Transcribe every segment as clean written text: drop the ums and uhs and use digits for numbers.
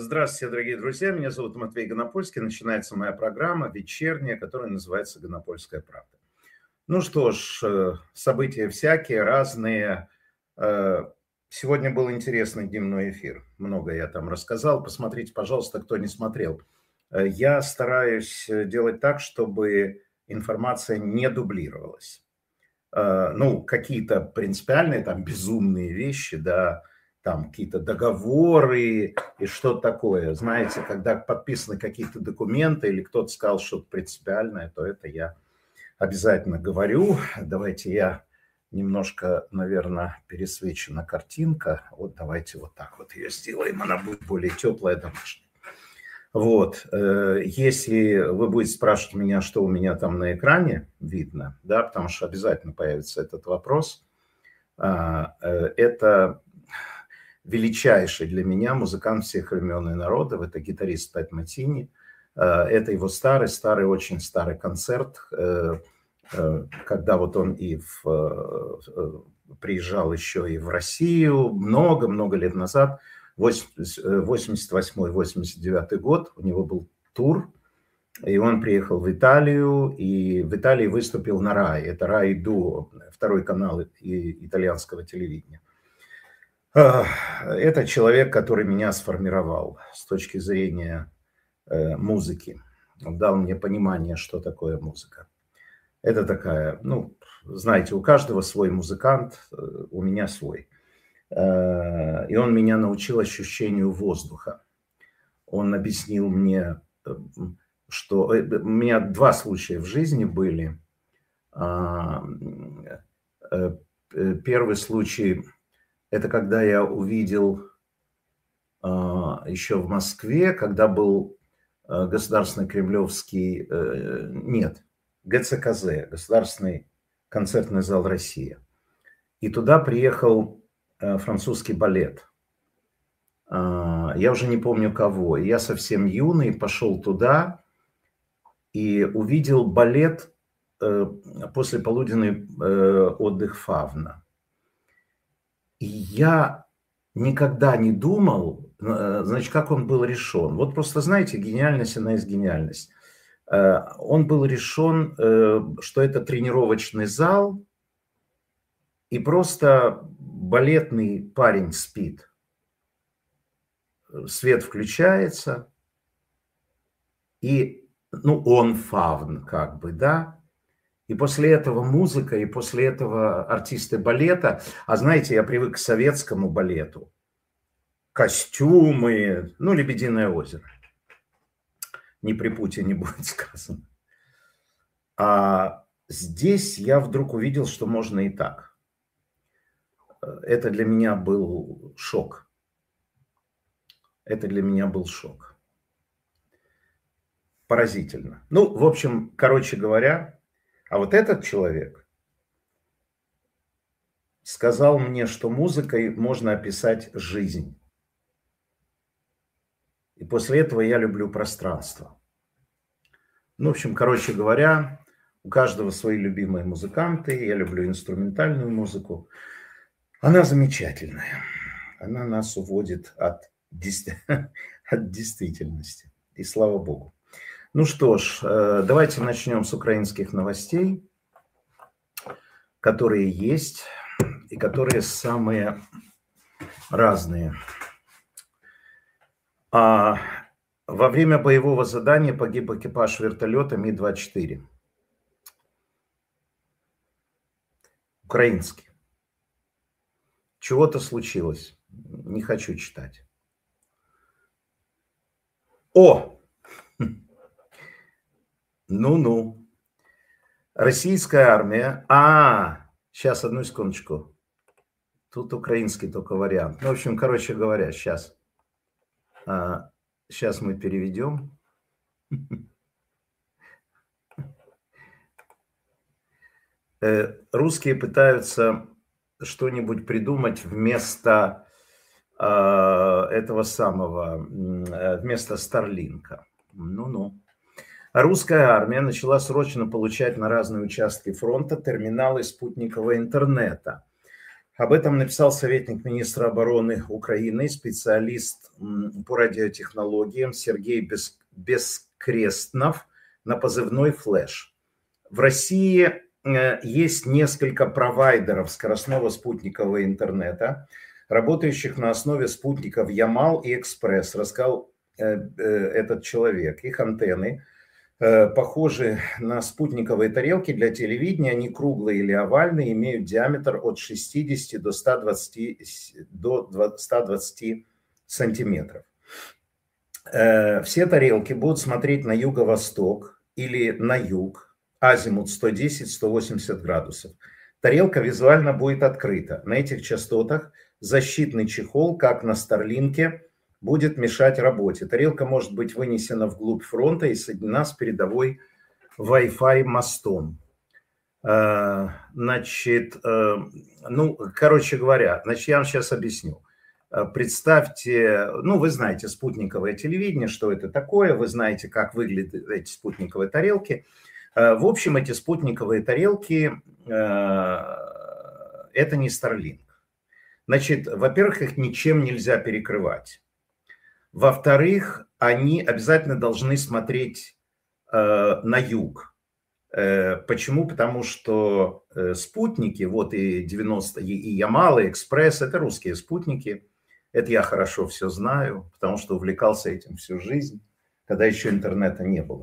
Здравствуйте, дорогие друзья. Меня зовут Матвей Гонопольский. Начинается моя программа вечерняя, которая называется «Гонопольская правда». Ну что ж, события всякие, разные. Сегодня был интересный дневной эфир. Много я там рассказал. Посмотрите, пожалуйста, кто не смотрел. Я стараюсь делать так, чтобы информация не дублировалась. Ну, какие-то принципиальные, там, безумные вещи, да, там какие-то договоры и что-то такое. Знаете, когда подписаны какие-то документы или кто-то сказал что-то принципиальное, то это я обязательно говорю. Давайте я немножко, наверное, пересвечена картинка. Вот давайте вот так вот ее сделаем, она будет более теплая, домашняя. Вот, если вы будете спрашивать меня, что у меня там на экране видно, да, потому что обязательно появится этот вопрос, это величайший для меня музыкант всех времен и народов, это гитарист Пэт Метини, это его старый, очень старый концерт, когда вот он приезжал еще и в Россию много-много лет назад, 88-89 год, у него был тур, и он приехал в Италию, и в Италии выступил на RAI, это RAI Duo, второй канал итальянского телевидения. Это человек, который меня сформировал с точки зрения музыки, он дал мне понимание, что такое музыка. Это такая, ну, знаете, у каждого свой музыкант, у меня свой. И он меня научил ощущению воздуха. Он объяснил мне, что у меня два случая в жизни были. Первый случай – это когда я увидел еще в Москве, когда был Государственный Кремлевский, нет, ГЦКЗ, Государственный концертный зал «Россия». И туда приехал французский балет. Я уже не помню кого. Я совсем юный, пошел туда и увидел балет «Послеполуденный отдых Фавна». И я никогда не думал, значит, как он был решен. Вот просто, знаете, гениальность, она есть гениальность. Он был решен, что это тренировочный зал, и просто балетный парень спит. Свет включается, и, ну, он фавн, как бы, да. И после этого музыка, и после этого артисты балета. А знаете, я привык к советскому балету. Костюмы, ну, «Лебединое озеро». Не при Путине будет сказано. А здесь я вдруг увидел, что можно и так. Это для меня был шок. Это для меня был шок. Поразительно. Ну, в общем, короче говоря, а вот этот человек сказал мне, что музыкой можно описать жизнь. И после этого я люблю пространство. Ну, в общем, короче говоря, у каждого свои любимые музыканты. Я люблю инструментальную музыку. Она замечательная. Она нас уводит от действительности. И слава богу. Ну что ж, давайте начнем с украинских новостей, которые есть и которые самые разные. Во время боевого задания погиб экипаж вертолета Ми-24. Украинский. Чего-то случилось. Не хочу читать. О! Ну-ну. Российская армия. Сейчас, одну секундочку. Тут украинский только вариант. Ну, в общем, короче говоря, сейчас. Сейчас мы переведем. Русские пытаются что-нибудь придумать вместо этого самого, вместо Старлинка. Ну-ну. Русская армия начала срочно получать на разные участки фронта терминалы спутникового интернета. Об этом написал советник министра обороны Украины, специалист по радиотехнологиям Сергей Бескрестнов на позывной «Флэш». В России есть несколько провайдеров скоростного спутникового интернета, работающих на основе спутников Ямал и Экспресс, рассказал этот человек. Их антенны похожи на спутниковые тарелки для телевидения, они круглые или овальные, имеют диаметр от 60 до 120 сантиметров. Все тарелки будут смотреть на юго-восток или на юг, азимут 110-180 градусов. Тарелка визуально будет открыта. На этих частотах защитный чехол, как на Старлинке, будет мешать работе. Тарелка может быть вынесена вглубь фронта и соединена с передовой Wi-Fi мостом. Значит, короче говоря, я вам сейчас объясню. Представьте, вы знаете спутниковое телевидение, что это такое, вы знаете, как выглядят эти спутниковые тарелки. В общем, эти спутниковые тарелки – это не Starlink. Значит, во-первых, их ничем нельзя перекрывать. Во-вторых, они обязательно должны смотреть на юг. Почему? Потому что спутники, вот и 90, и Ямал, и Экспресс, это русские спутники. Это я хорошо все знаю, потому что увлекался этим всю жизнь, когда еще интернета не было.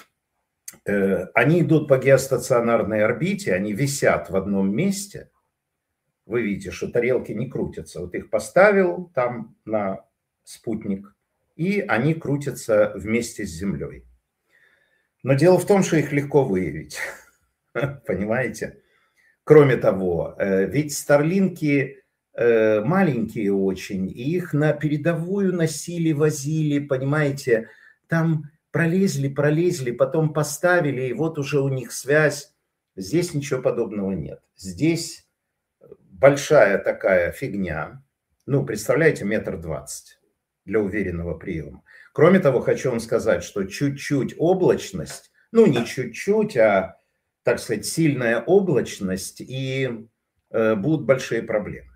Они идут по геостационарной орбите, они висят в одном месте. Вы видите, что тарелки не крутятся. Вот их поставил там на спутник, и они крутятся вместе с Землей. Но дело в том, что их легко выявить. Понимаете? Кроме того, ведь Старлинки маленькие очень, и их на передовую носили, возили, понимаете, там пролезли, потом поставили, и вот уже у них связь. Здесь ничего подобного нет. Здесь большая такая фигня, представляете, 1,20 м для уверенного приема. Кроме того, хочу вам сказать, что чуть-чуть облачность, не чуть-чуть, а, так сказать, сильная облачность, и будут большие проблемы.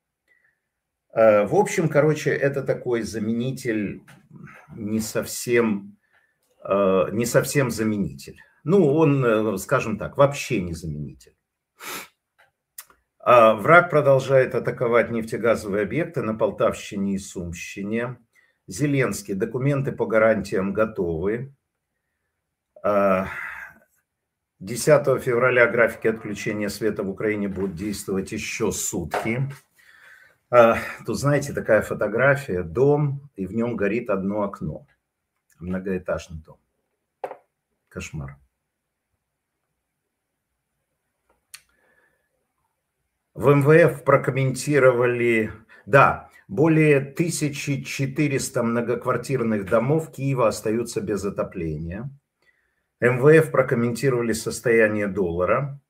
В общем, это такой заменитель, не совсем заменитель. Он, скажем так, вообще не заменитель. Враг продолжает атаковать нефтегазовые объекты на Полтавщине и Сумщине. Зеленский: документы по гарантиям готовы. 10 февраля графики отключения света в Украине будут действовать еще сутки. Тут, знаете, такая фотография: дом, и в нем горит одно окно. Многоэтажный дом. Кошмар. В МВФ прокомментировали, более 1400 многоквартирных домов Киева остаются без отопления. МВФ прокомментировали состояние доллара.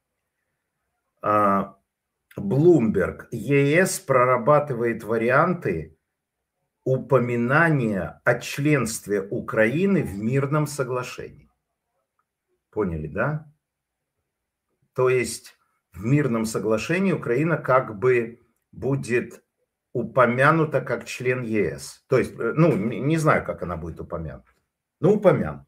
Bloomberg: ЕС прорабатывает варианты упоминания о членстве Украины в мирном соглашении. Поняли, да? То есть в мирном соглашении Украина как бы будет упомянута как член ЕС. То есть, не знаю, как она будет упомянута. Упомянута.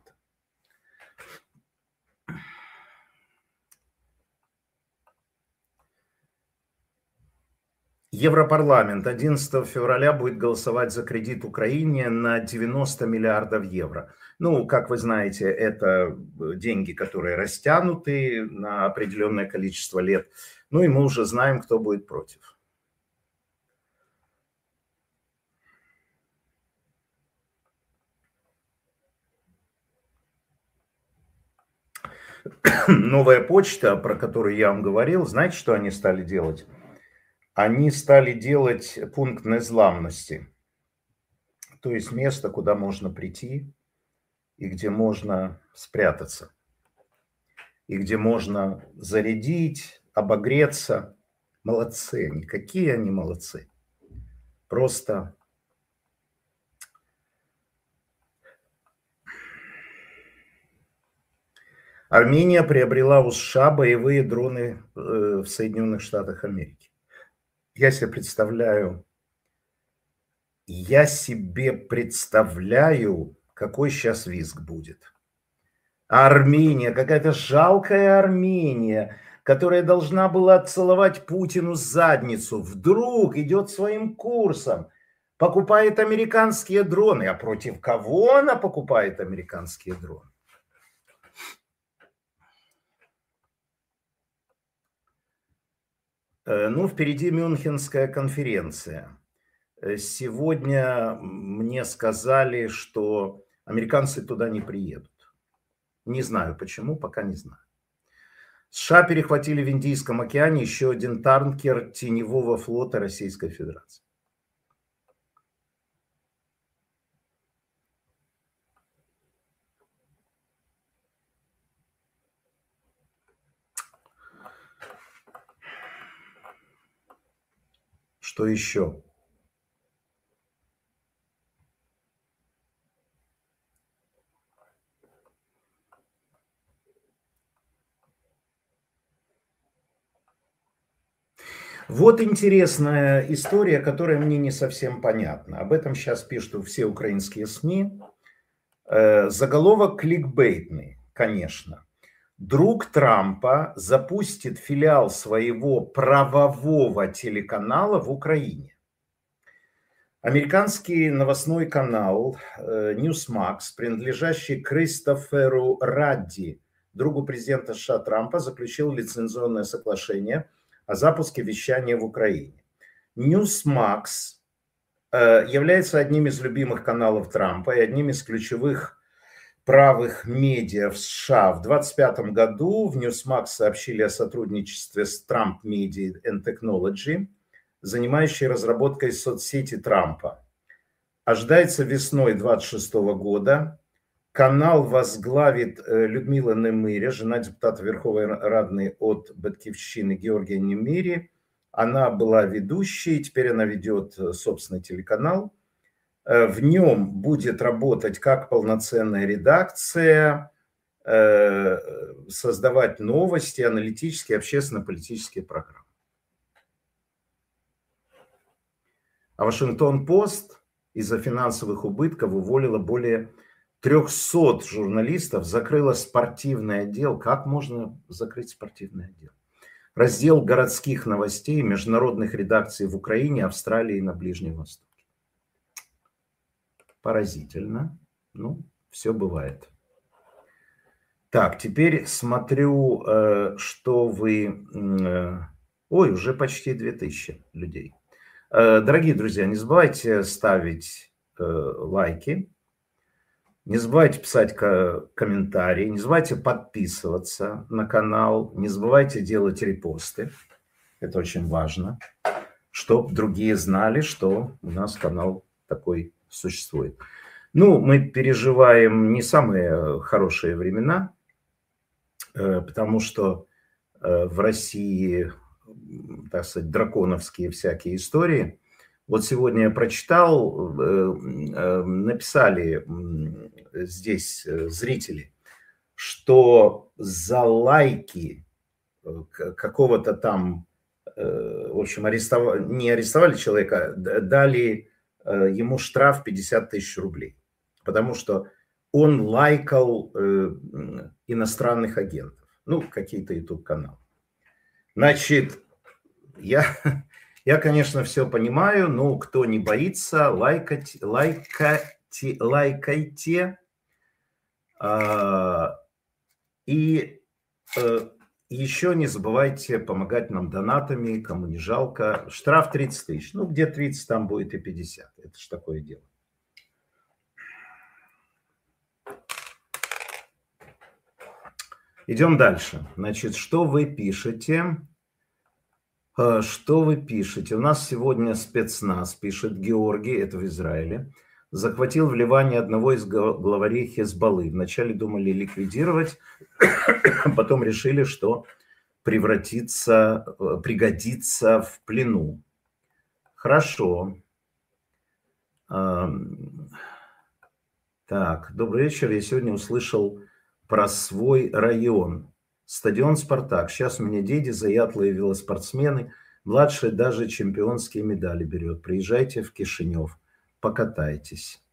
Европарламент 11 февраля будет голосовать за кредит Украине на 90 миллиардов евро. Как вы знаете, это деньги, которые растянуты на определенное количество лет. И мы уже знаем, кто будет против. Новая почта, про которую я вам говорил, знаете, что они стали делать? Они стали делать пункт незламности. То есть место, куда можно прийти и где можно спрятаться. И где можно зарядить, обогреться. Молодцы они. Какие они молодцы. Просто... Армения приобрела у США боевые дроны в Соединенных Штатах Америки. Я себе представляю, какой сейчас визг будет. А Армения, какая-то жалкая Армения, которая должна была целовать Путину задницу, вдруг идет своим курсом, покупает американские дроны. А против кого она покупает американские дроны? Ну, впереди Мюнхенская конференция. Сегодня мне сказали, что американцы туда не приедут. Не знаю почему, пока не знаю. США перехватили в Индийском океане еще один танкер теневого флота Российской Федерации. Что еще? Вот интересная история, которая мне не совсем понятна. Об этом сейчас пишут все украинские СМИ. Заголовок кликбейтный, конечно. Друг Трампа запустит филиал своего правового телеканала в Украине. Американский новостной канал Newsmax, принадлежащий Кристоферу Радди, другу президента США Трампа, заключил лицензионное соглашение о запуске вещания в Украине. Newsmax является одним из любимых каналов Трампа и одним из ключевых правых медиа в США. В 2025 году в Newsmax сообщили о сотрудничестве с Trump Media and Technology, занимающей разработкой соцсети Трампа. Ожидается весной 2026 года. Канал возглавит Людмила Немиря, жена депутата Верховной Рады от Батьківщины Георгия Немири. Она была ведущей, теперь она ведет собственный телеканал. В нем будет работать как полноценная редакция, создавать новости, аналитические, общественно-политические программы. А Вашингтон-Пост из-за финансовых убытков уволила более 300 журналистов, закрыла спортивный отдел. Как можно закрыть спортивный отдел? Раздел городских новостей, международных редакций в Украине, Австралии и на Ближнем Востоке. Поразительно. Ну, все бывает. Так, теперь смотрю, что вы... Ой, уже почти 2000 людей. Дорогие друзья, не забывайте ставить лайки, не забывайте писать комментарии, не забывайте подписываться на канал, не забывайте делать репосты. Это очень важно, чтобы другие знали, что у нас канал такой существует. Ну, мы переживаем не самые хорошие времена, потому что в России, так сказать, драконовские всякие истории. Вот сегодня я прочитал, написали здесь зрители, что за лайки какого-то там, в общем, не арестовали человека, дали ему штраф 50 тысяч рублей, потому что он лайкал иностранных агентов, ну, какие-то YouTube-каналы. Значит, я, конечно, все понимаю, но кто не боится, лайкайте. И еще не забывайте помогать нам донатами, кому не жалко. Штраф 30 тысяч. Ну, где 30, там будет и 50. Это ж такое дело. Идем дальше. Значит, что вы пишете? Что вы пишете? У нас сегодня спецназ, пишет Георгий, это в Израиле, захватил в Ливане одного из главарей Хезболлы. Вначале думали ликвидировать, потом решили, что пригодится в плену. Хорошо. Так, добрый вечер. Я сегодня услышал про свой район. Стадион «Спартак». Сейчас у меня дети, заядлые велоспортсмены. Младший даже чемпионские медали берет. Приезжайте в Кишинев, покатайтесь.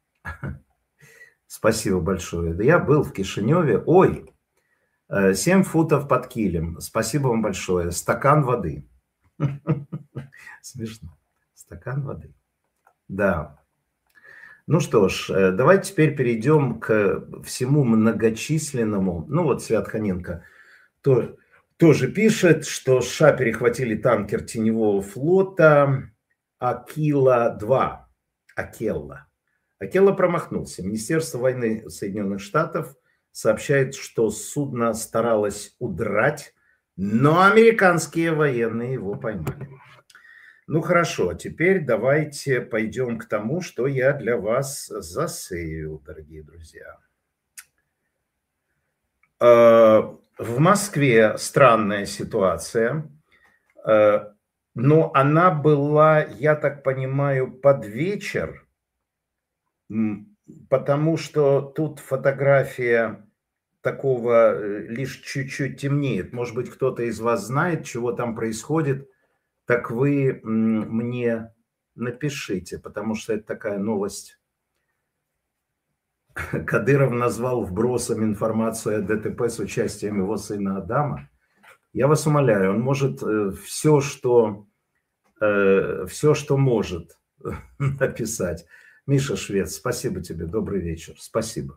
Спасибо большое. Я был в Кишиневе. Ой, 7 футов под килем. Спасибо вам большое. Стакан воды. Смешно. Стакан воды. Да. Ну что ж, давайте теперь перейдем к всему многочисленному. Ну вот Свят Ханенко тоже пишет, что США перехватили танкер теневого флота Акила-2. Акелла. Акелла промахнулся. Министерство войны Соединенных Штатов сообщает, что судно старалось удрать, но американские военные его поймали. Ну хорошо, теперь давайте пойдем к тому, что я для вас засеял, дорогие друзья. В Москве странная ситуация, но она была, я так понимаю, под вечер, потому что тут фотография такого лишь чуть-чуть темнеет. Может быть, кто-то из вас знает, чего там происходит, так вы мне напишите, потому что это такая новость. Кадыров назвал вбросом информацию о ДТП с участием его сына Адама. Я вас умоляю, он может все, что может написать. Миша Швец, спасибо тебе, добрый вечер. Спасибо.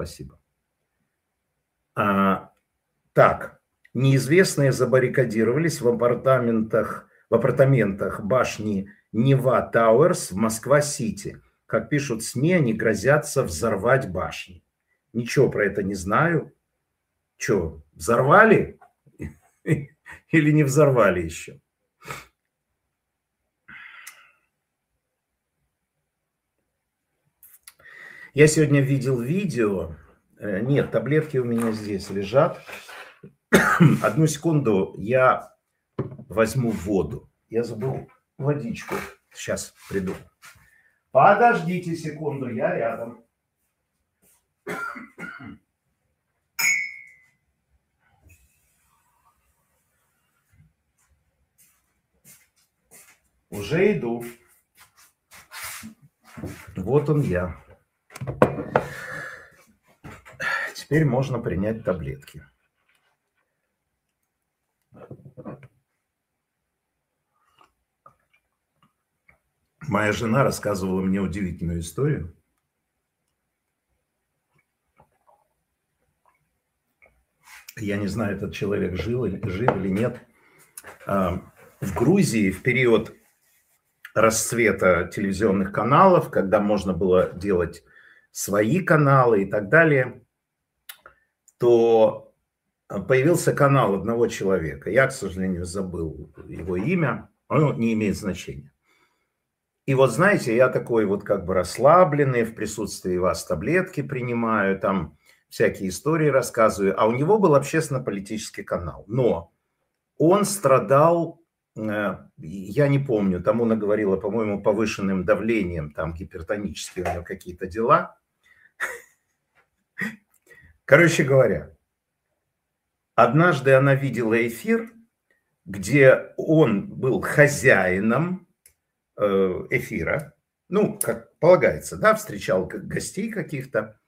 Так, неизвестные забаррикадировались в апартаментах башни Нева Тауэрс в Москва-Сити. Как пишут СМИ, они грозятся взорвать башни. Ничего про это не знаю. Что, взорвали? Или не взорвали еще? Я сегодня видел видео. Нет, таблетки у меня здесь лежат. Одну секунду, я возьму воду. Я забыл водичку. Сейчас приду. Подождите секунду, я рядом. Уже иду. Вот он я. Теперь можно принять таблетки. Моя жена рассказывала мне удивительную историю. Я не знаю, этот человек жив или нет. В Грузии в период расцвета телевизионных каналов, когда можно было делать свои каналы и так далее, то появился канал одного человека. Я, к сожалению, забыл его имя. Оно не имеет значения. И вот, знаете, я такой вот как бы расслабленный, в присутствии вас таблетки принимаю, там всякие истории рассказываю. А у него был общественно-политический канал. Но он страдал, я не помню, тому наговорила, по-моему, повышенным давлением, там гипертонические у него какие-то дела. Короче говоря, однажды она видела эфир, где он был хозяином эфира, ну, как полагается, да, встречал гостей каких-то,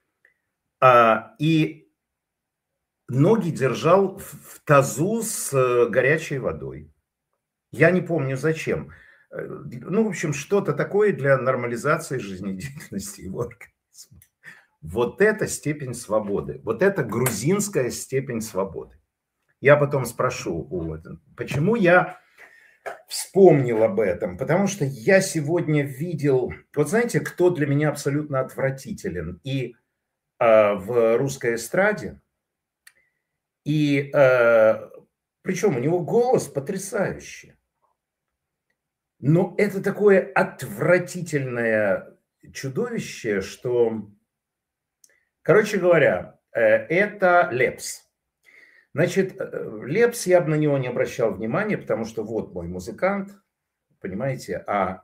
и ноги держал в тазу с горячей водой. Я не помню зачем. Ну, в общем, что-то такое для нормализации жизнедеятельности его организма. Вот это степень свободы. Вот это грузинская степень свободы. Я потом спрошу, почему я вспомнил об этом, потому что я сегодня видел, вот знаете, кто для меня абсолютно отвратителен и в русской эстраде, и причем у него голос потрясающий, но это такое отвратительное чудовище, что, короче говоря, это Лепс. Значит, Лепс, я бы на него не обращал внимания, потому что вот мой музыкант, понимаете,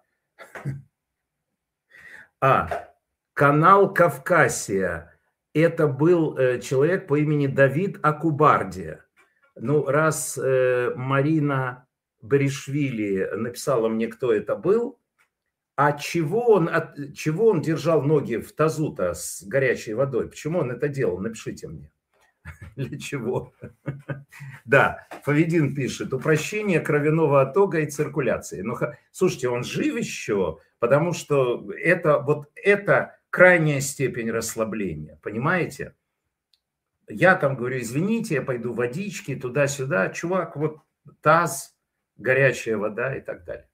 канал Кавказия, это был человек по имени Давид Акубардия. Ну, раз Марина Баришвили написала мне, кто это был. А чего он держал ноги в тазу-то с горячей водой? Почему он это делал? Напишите мне. Для чего? Да, Фавидин пишет, упрощение кровяного оттока и циркуляции. Ну, слушайте, он жив еще, потому что это крайняя степень расслабления, понимаете? Я там говорю, извините, я пойду водички туда-сюда. Чувак, вот таз, горячая вода и так далее.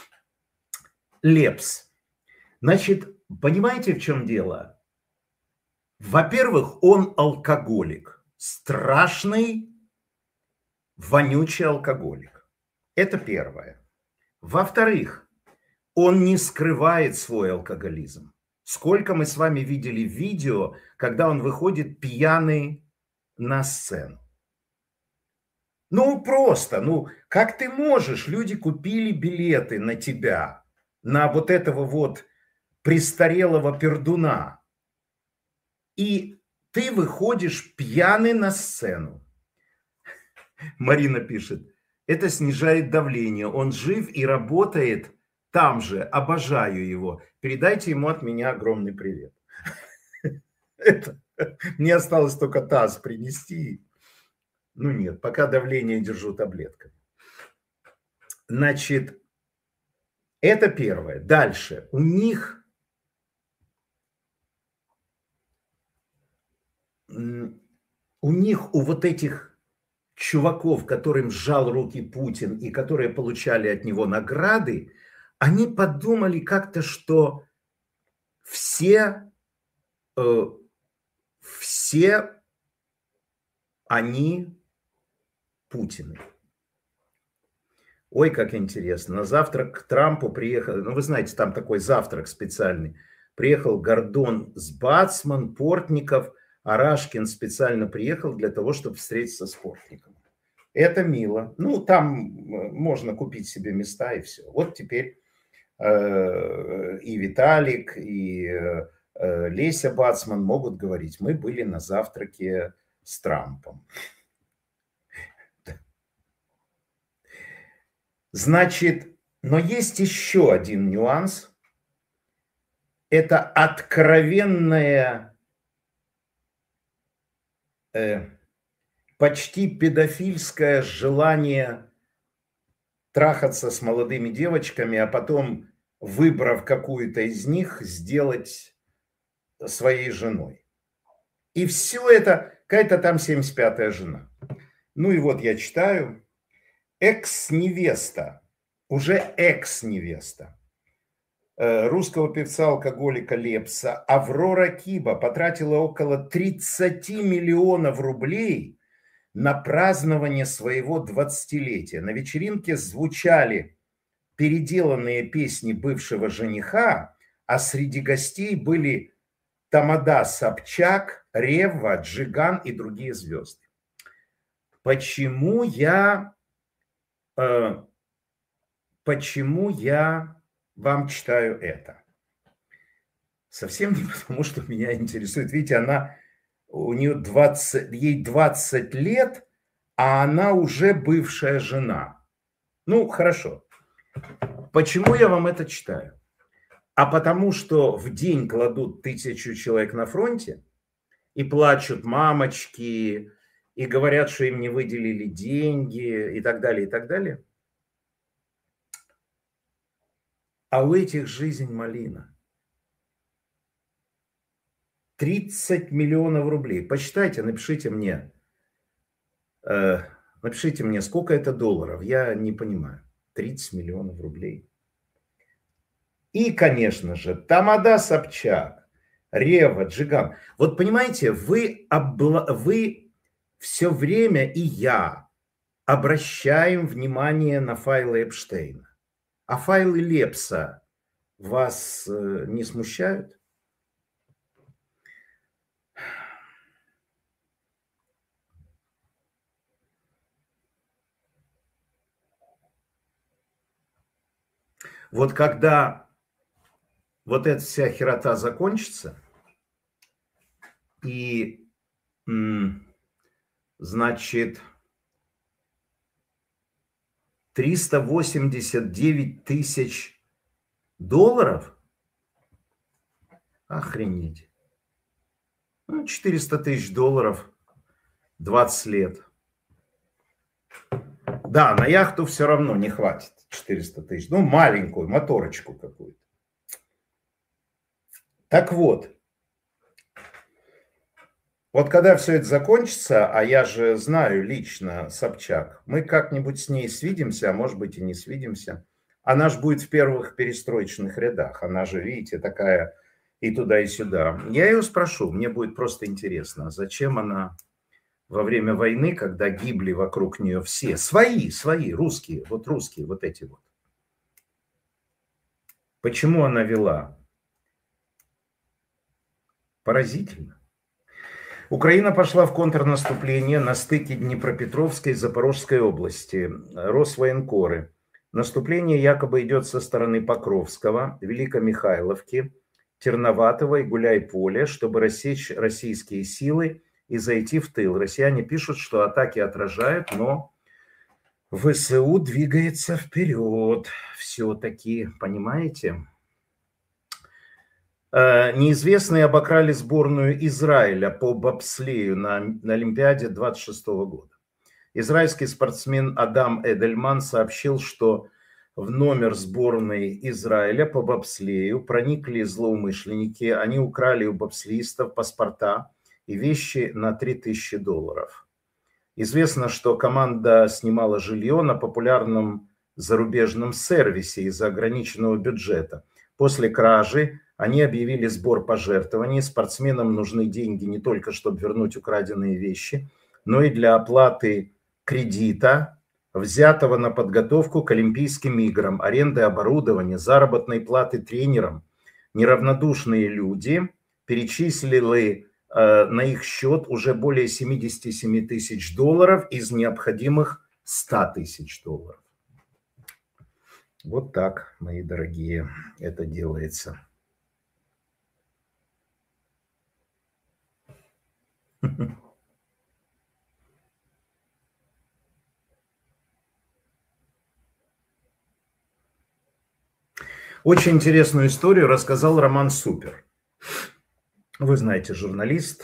Лепс. Значит, понимаете, в чем дело? Во-первых, он алкоголик. Страшный, вонючий алкоголик. Это первое. Во-вторых, он не скрывает свой алкоголизм. Сколько мы с вами видели видео, когда он выходит пьяный на сцену. Ну, просто, как ты можешь? Люди купили билеты на тебя, на вот этого вот престарелого пердуна. И ты выходишь пьяный на сцену. Марина пишет, это снижает давление. Он жив и работает там же. Обожаю его. Передайте ему от меня огромный привет. Мне осталось только таз принести. Ну нет, пока давление держу таблетками. Значит, это первое. Дальше. У них у вот этих чуваков, которым сжал руки Путин и которые получали от него награды, они подумали как-то, что все они Путины. Ой, как интересно. На завтрак к Трампу приехал, ну вы знаете, там такой завтрак специальный. Приехал Гордон с Бацман, Портников, Арашкин специально приехал для того, чтобы встретиться с Портниковым. Это мило. Ну, там можно купить себе места и все. Вот теперь и Виталик, и Леся Бацман могут говорить, мы были на завтраке с Трампом. Значит, но есть еще один нюанс. Это откровенное, почти педофильское желание трахаться с молодыми девочками, а потом, выбрав какую-то из них, сделать своей женой. И все это, какая-то там 75-я жена. Ну и вот я читаю. Экс-невеста, уже экс-невеста русского певца-алкоголика Лепса Аврора Киба потратила около 30 миллионов рублей на празднование своего 20-летия. На вечеринке звучали переделанные песни бывшего жениха, а среди гостей были Тамада Собчак, Ревва, Джиган и другие звезды. Почему я вам читаю это? Совсем не потому, что меня интересует. Видите, ей 20 лет, а она уже бывшая жена. Ну, хорошо. Почему я вам это читаю? А потому что в день кладут 1000 человек на фронте и плачут мамочки, и говорят, что им не выделили деньги, и так далее, и так далее. А у этих жизнь малина. 30 миллионов рублей. Посчитайте, напишите мне, сколько это долларов. Я не понимаю. 30 миллионов рублей. И, конечно же, Тамада Собчак, Рева, Джиган. Вот понимаете, вы все время, и я, обращаем внимание на файлы Эпштейна. А файлы Лепса вас не смущают? Вот когда вот эта вся херота закончится, и, значит, 389 тысяч долларов? Охренеть. 400 тысяч долларов, 20 лет. Да, на яхту все равно не хватит 400 тысяч. Ну, маленькую, моторочку какую-то. Так вот. Вот когда все это закончится, а я же знаю лично Собчак, мы как-нибудь с ней свидимся, а может быть и не свидимся. Она же будет в первых перестроечных рядах. Она же, видите, такая и туда, и сюда. Я ее спрошу, мне будет просто интересно, зачем она во время войны, когда гибли вокруг нее все, свои, русские, вот эти вот. Почему она вела? Поразительно. Украина пошла в контрнаступление на стыке Днепропетровской и Запорожской области. Росвоенкоры. Наступление якобы идет со стороны Покровского, Великомихайловки, Терноватого и Гуляйполя, чтобы рассечь российские силы и зайти в тыл. Россияне пишут, что атаки отражают, но ВСУ двигается вперед. Все-таки, понимаете? Неизвестные обокрали сборную Израиля по бобслею на Олимпиаде 26 года. Израильский спортсмен Адам Эдельман сообщил, что в номер сборной Израиля по бобслею проникли злоумышленники. Они украли у бобслеистов паспорта и вещи на $3000. Известно, что команда снимала жилье на популярном зарубежном сервисе из-за ограниченного бюджета. После кражи они объявили сбор пожертвований. Спортсменам нужны деньги не только, чтобы вернуть украденные вещи, но и для оплаты кредита, взятого на подготовку к Олимпийским играм, аренды оборудования, заработной платы тренерам. Неравнодушные люди перечислили на их счет уже более 77 тысяч долларов из необходимых 100 тысяч долларов. Вот так, мои дорогие, это делается. Очень интересную историю рассказал Роман Супер. Вы знаете, журналист.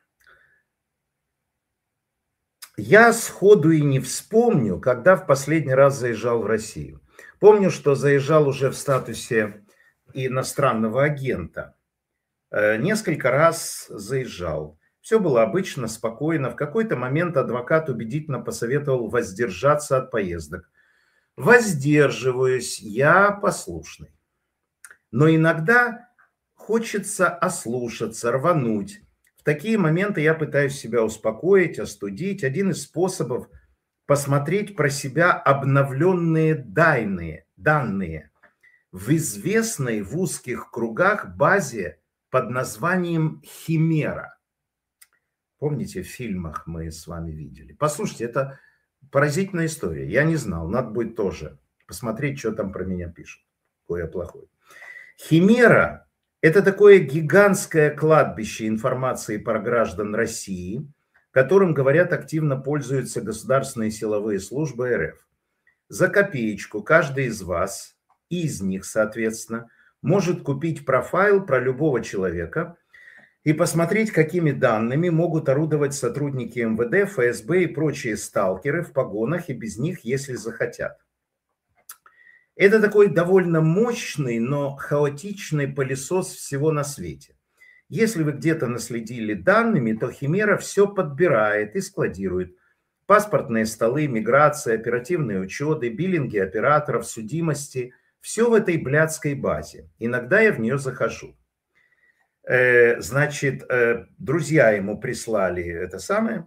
Я сходу и не вспомню, когда в последний раз заезжал в Россию. Помню, что заезжал уже в статусе иностранного агента. Несколько раз заезжал. Все было обычно, спокойно. В какой-то момент адвокат убедительно посоветовал воздержаться от поездок. Воздерживаюсь, я послушный. Но иногда хочется ослушаться, рвануть. В такие моменты я пытаюсь себя успокоить, остудить. Один из способов посмотреть про себя обновленные данные в известной в узких кругах базе под названием «Химера». Помните, в фильмах мы с вами видели. Послушайте, это поразительная история. Я не знал, надо будет тоже посмотреть, что там про меня пишут. Какой я плохой. Химера – это такое гигантское кладбище информации про граждан России, которым, говорят, активно пользуются государственные силовые службы РФ. За копеечку каждый из вас, из них, соответственно, может купить профайл про любого человека и посмотреть, какими данными могут орудовать сотрудники МВД, ФСБ и прочие сталкеры в погонах и без них, если захотят. Это такой довольно мощный, но хаотичный пылесос всего на свете. Если вы где-то наследили данными, то Химера все подбирает и складирует. Паспортные столы, миграция, оперативные учеты, биллинги операторов, судимости. Все в этой блядской базе. Иногда я в нее захожу. Значит, друзья ему прислали это самое.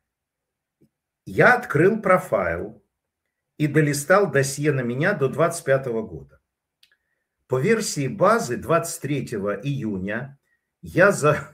Я открыл профайл и долистал досье на меня до 25 года. По версии базы 23 июня я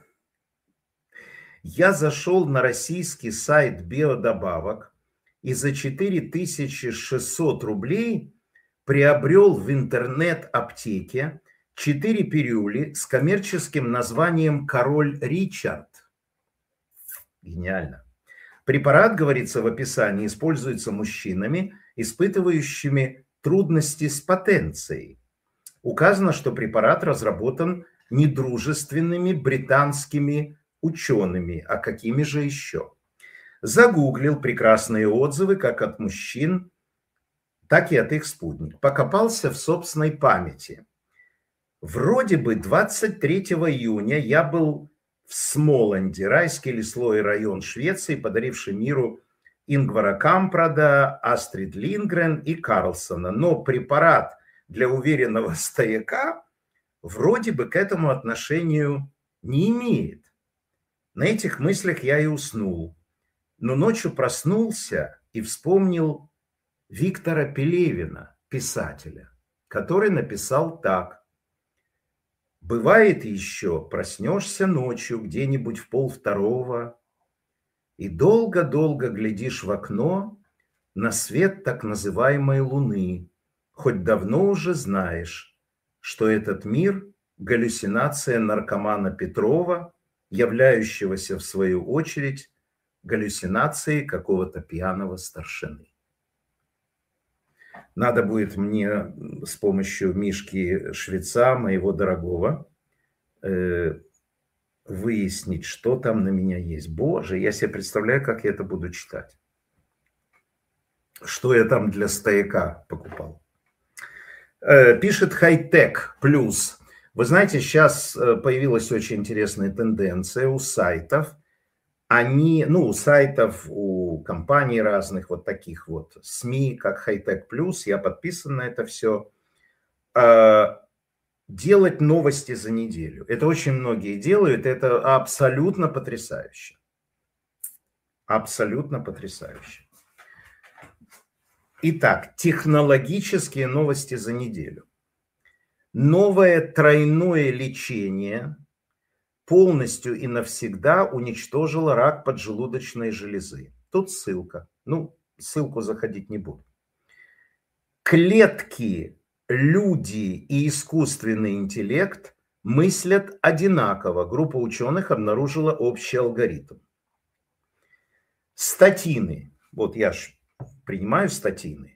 зашел на российский сайт биодобавок и за 4600 рублей приобрел в интернет-аптеке 4 пилюли с коммерческим названием «Король Ричард». Гениально. Препарат, говорится в описании, используется мужчинами, испытывающими трудности с потенцией. Указано, что препарат разработан недружественными британскими учеными, а какими же еще? Загуглил прекрасные отзывы как от мужчин, так и от их спутников. Покопался в собственной памяти. Вроде бы 23 июня я был в Смоланде, райский лесной район Швеции, подаривший миру Ингвара Кампрада, Астрид Линдгрен и Карлсона. Но препарат для уверенного стояка вроде бы к этому отношению не имеет. На этих мыслях я и уснул. Но ночью проснулся и вспомнил Виктора Пелевина, писателя, который написал так. Бывает еще, проснешься ночью где-нибудь в 1:30 и долго-долго глядишь в окно на свет так называемой луны, хоть давно уже знаешь, что этот мир – галлюцинация наркомана Петрова, являющегося в свою очередь галлюцинацией какого-то пьяного старшины. Надо будет мне с помощью Мишки Швеца, моего дорогого, выяснить, что там на меня есть. Боже, я себе представляю, как я это буду читать. Что я там для стояка покупал. Пишет Хайтек Плюс. Вы знаете, сейчас появилась очень интересная тенденция у сайтов. У сайтов, у компаний разных, вот таких вот СМИ, как Хайтек Плюс, я подписан на это все, делать новости за неделю. Это очень многие делают, это абсолютно потрясающе. Абсолютно потрясающе. Итак, технологические новости за неделю. Новое тройное лечение полностью и навсегда уничтожило рак поджелудочной железы. Тут ссылка. Ссылку заходить не буду. Клетки, люди и искусственный интеллект мыслят одинаково. Группа ученых обнаружила общий алгоритм. Статины. Вот я ж принимаю статины.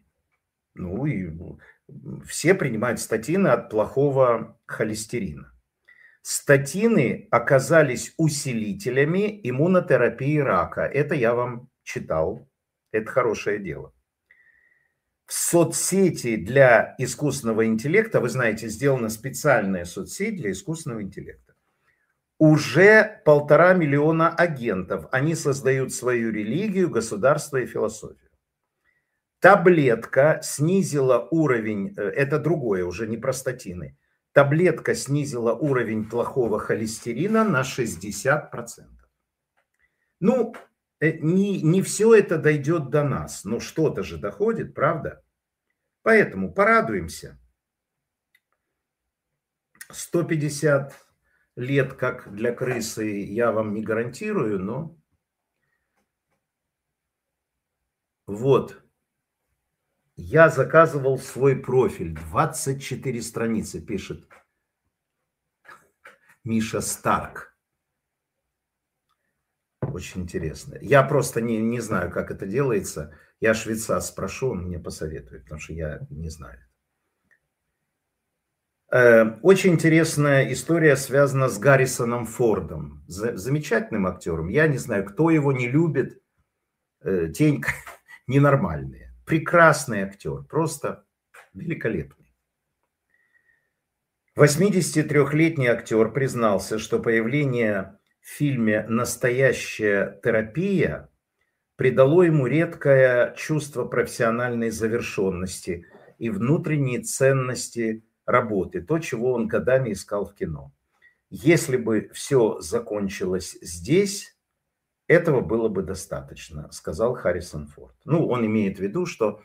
Все принимают статины от плохого холестерина. Статины оказались усилителями иммунотерапии рака. Это я вам читал. Это хорошее дело. В соцсети для искусственного интеллекта, вы знаете, сделана специальная соцсеть для искусственного интеллекта. Уже 1,5 миллиона агентов. Они создают свою религию, государство и философию. Таблетка снизила уровень, это другое, уже не про статины. Таблетка снизила уровень плохого холестерина на 60%. Не все это дойдет до нас, но что-то же доходит, правда? Поэтому порадуемся. 150 лет, как для крысы, я вам не гарантирую, но вот. Я заказывал свой профиль. 24 страницы, пишет Миша Старк. Очень интересно. Я просто не знаю, как это делается. Я швейца спрошу, он мне посоветует, потому что я не знаю. Очень интересная история связана с Гаррисоном Фордом. Замечательным актером. Я не знаю, кто его не любит. Тень ненормальные. Прекрасный актер, просто великолепный. 83-летний актер признался, что появление в фильме «Настоящая терапия» придало ему редкое чувство профессиональной завершенности и внутренней ценности работы, то, чего он годами искал в кино. Если бы все закончилось здесь, этого было бы достаточно, сказал Харрисон Форд. Он имеет в виду, что,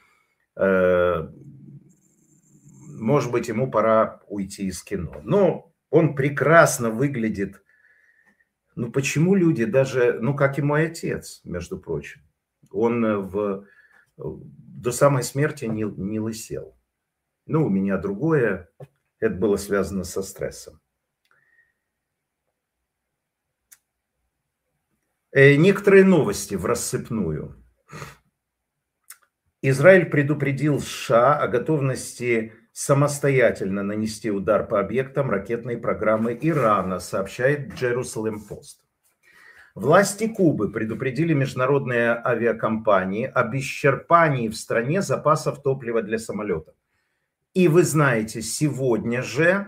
может быть, ему пора уйти из кино. Но он прекрасно выглядит. Почему люди даже, как и мой отец, между прочим, он до самой смерти не лысел. У меня другое, это было связано со стрессом. Некоторые новости в рассыпную. Израиль предупредил США о готовности самостоятельно нанести удар по объектам ракетной программы Ирана, сообщает Jerusalem Post. Власти Кубы предупредили международные авиакомпании об исчерпании в стране запасов топлива для самолетов. И вы знаете, сегодня же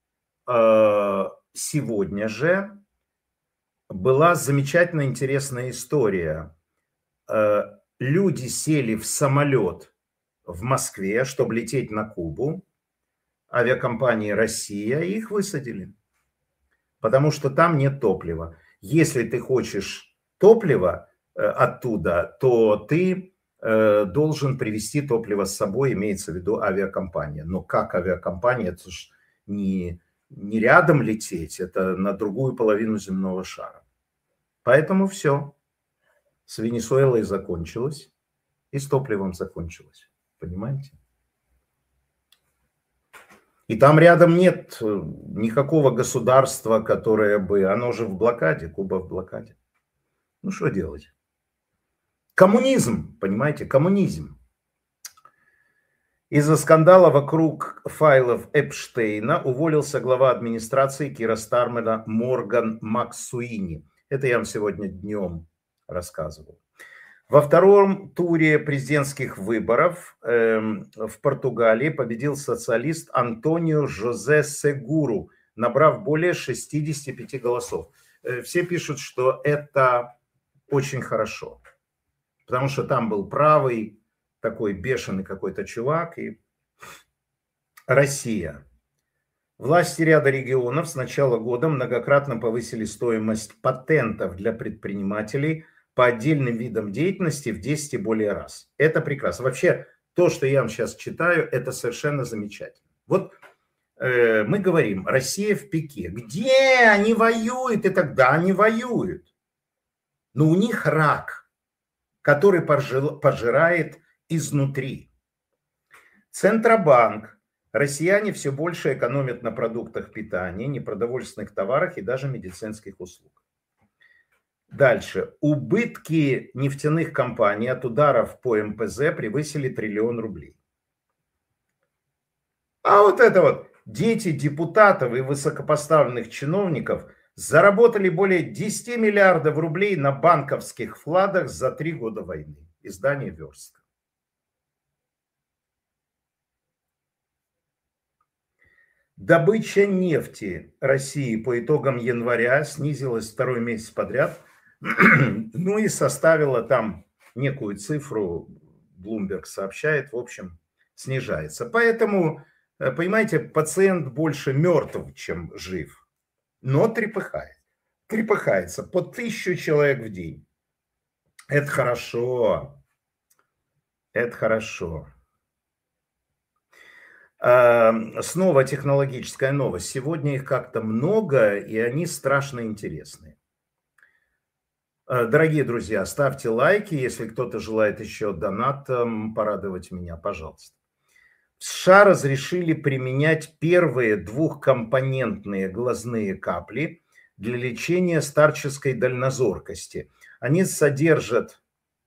была замечательная интересная история. Люди сели в самолет в Москве, чтобы лететь на Кубу. Авиакомпании «Россия», и их высадили. Потому что там нет топлива. Если ты хочешь топлива оттуда, то ты должен привезти топливо с собой, имеется в виду авиакомпания. Но как авиакомпания, это же не рядом лететь, это на другую половину земного шара. Поэтому все. С Венесуэлой закончилось, и с топливом закончилось. Понимаете? И там рядом нет никакого государства, которое бы... Оно же в блокаде, Куба в блокаде. Ну, что делать? Коммунизм, понимаете, коммунизм. Из-за скандала вокруг файлов Эпштейна уволился глава администрации Кира Стармера Морган Максуини. Это я вам сегодня днем рассказывал. Во втором туре президентских выборов в Португалии победил социалист Антонио Жозе Сегуру, набрав более 65 голосов. Все пишут, что это очень хорошо, потому что там был правый, такой бешеный какой-то чувак. И Россия. Власти ряда регионов с начала года многократно повысили стоимость патентов для предпринимателей по отдельным видам деятельности в 10 и более раз. Это прекрасно. Вообще, то, что я вам сейчас читаю, это совершенно замечательно. Вот мы говорим, Россия в пике. Где они воюют? И тогда они воюют. Но у них рак, который пожирает изнутри. Центробанк. Россияне все больше экономят на продуктах питания, непродовольственных товарах и даже медицинских услуг. Дальше. Убытки нефтяных компаний от ударов по МПЗ превысили 1 триллион рублей. А вот это вот дети депутатов и высокопоставленных чиновников заработали более 10 миллиардов рублей на банковских вкладах за 3 года войны. Издание «Верстка». Добыча нефти России по итогам января снизилась второй месяц подряд, ну и составила там некую цифру, Bloomberg сообщает, в общем, снижается. Поэтому, понимаете, пациент больше мертв, чем жив, но трепыхается по 1000 человек в день. Это хорошо, это хорошо. Снова технологическая новость. Сегодня их как-то много, и они страшно интересные. Дорогие друзья, ставьте лайки, если кто-то желает еще донатом порадовать меня, пожалуйста. В США разрешили применять первые двухкомпонентные глазные капли для лечения старческой дальнозоркости. Они содержат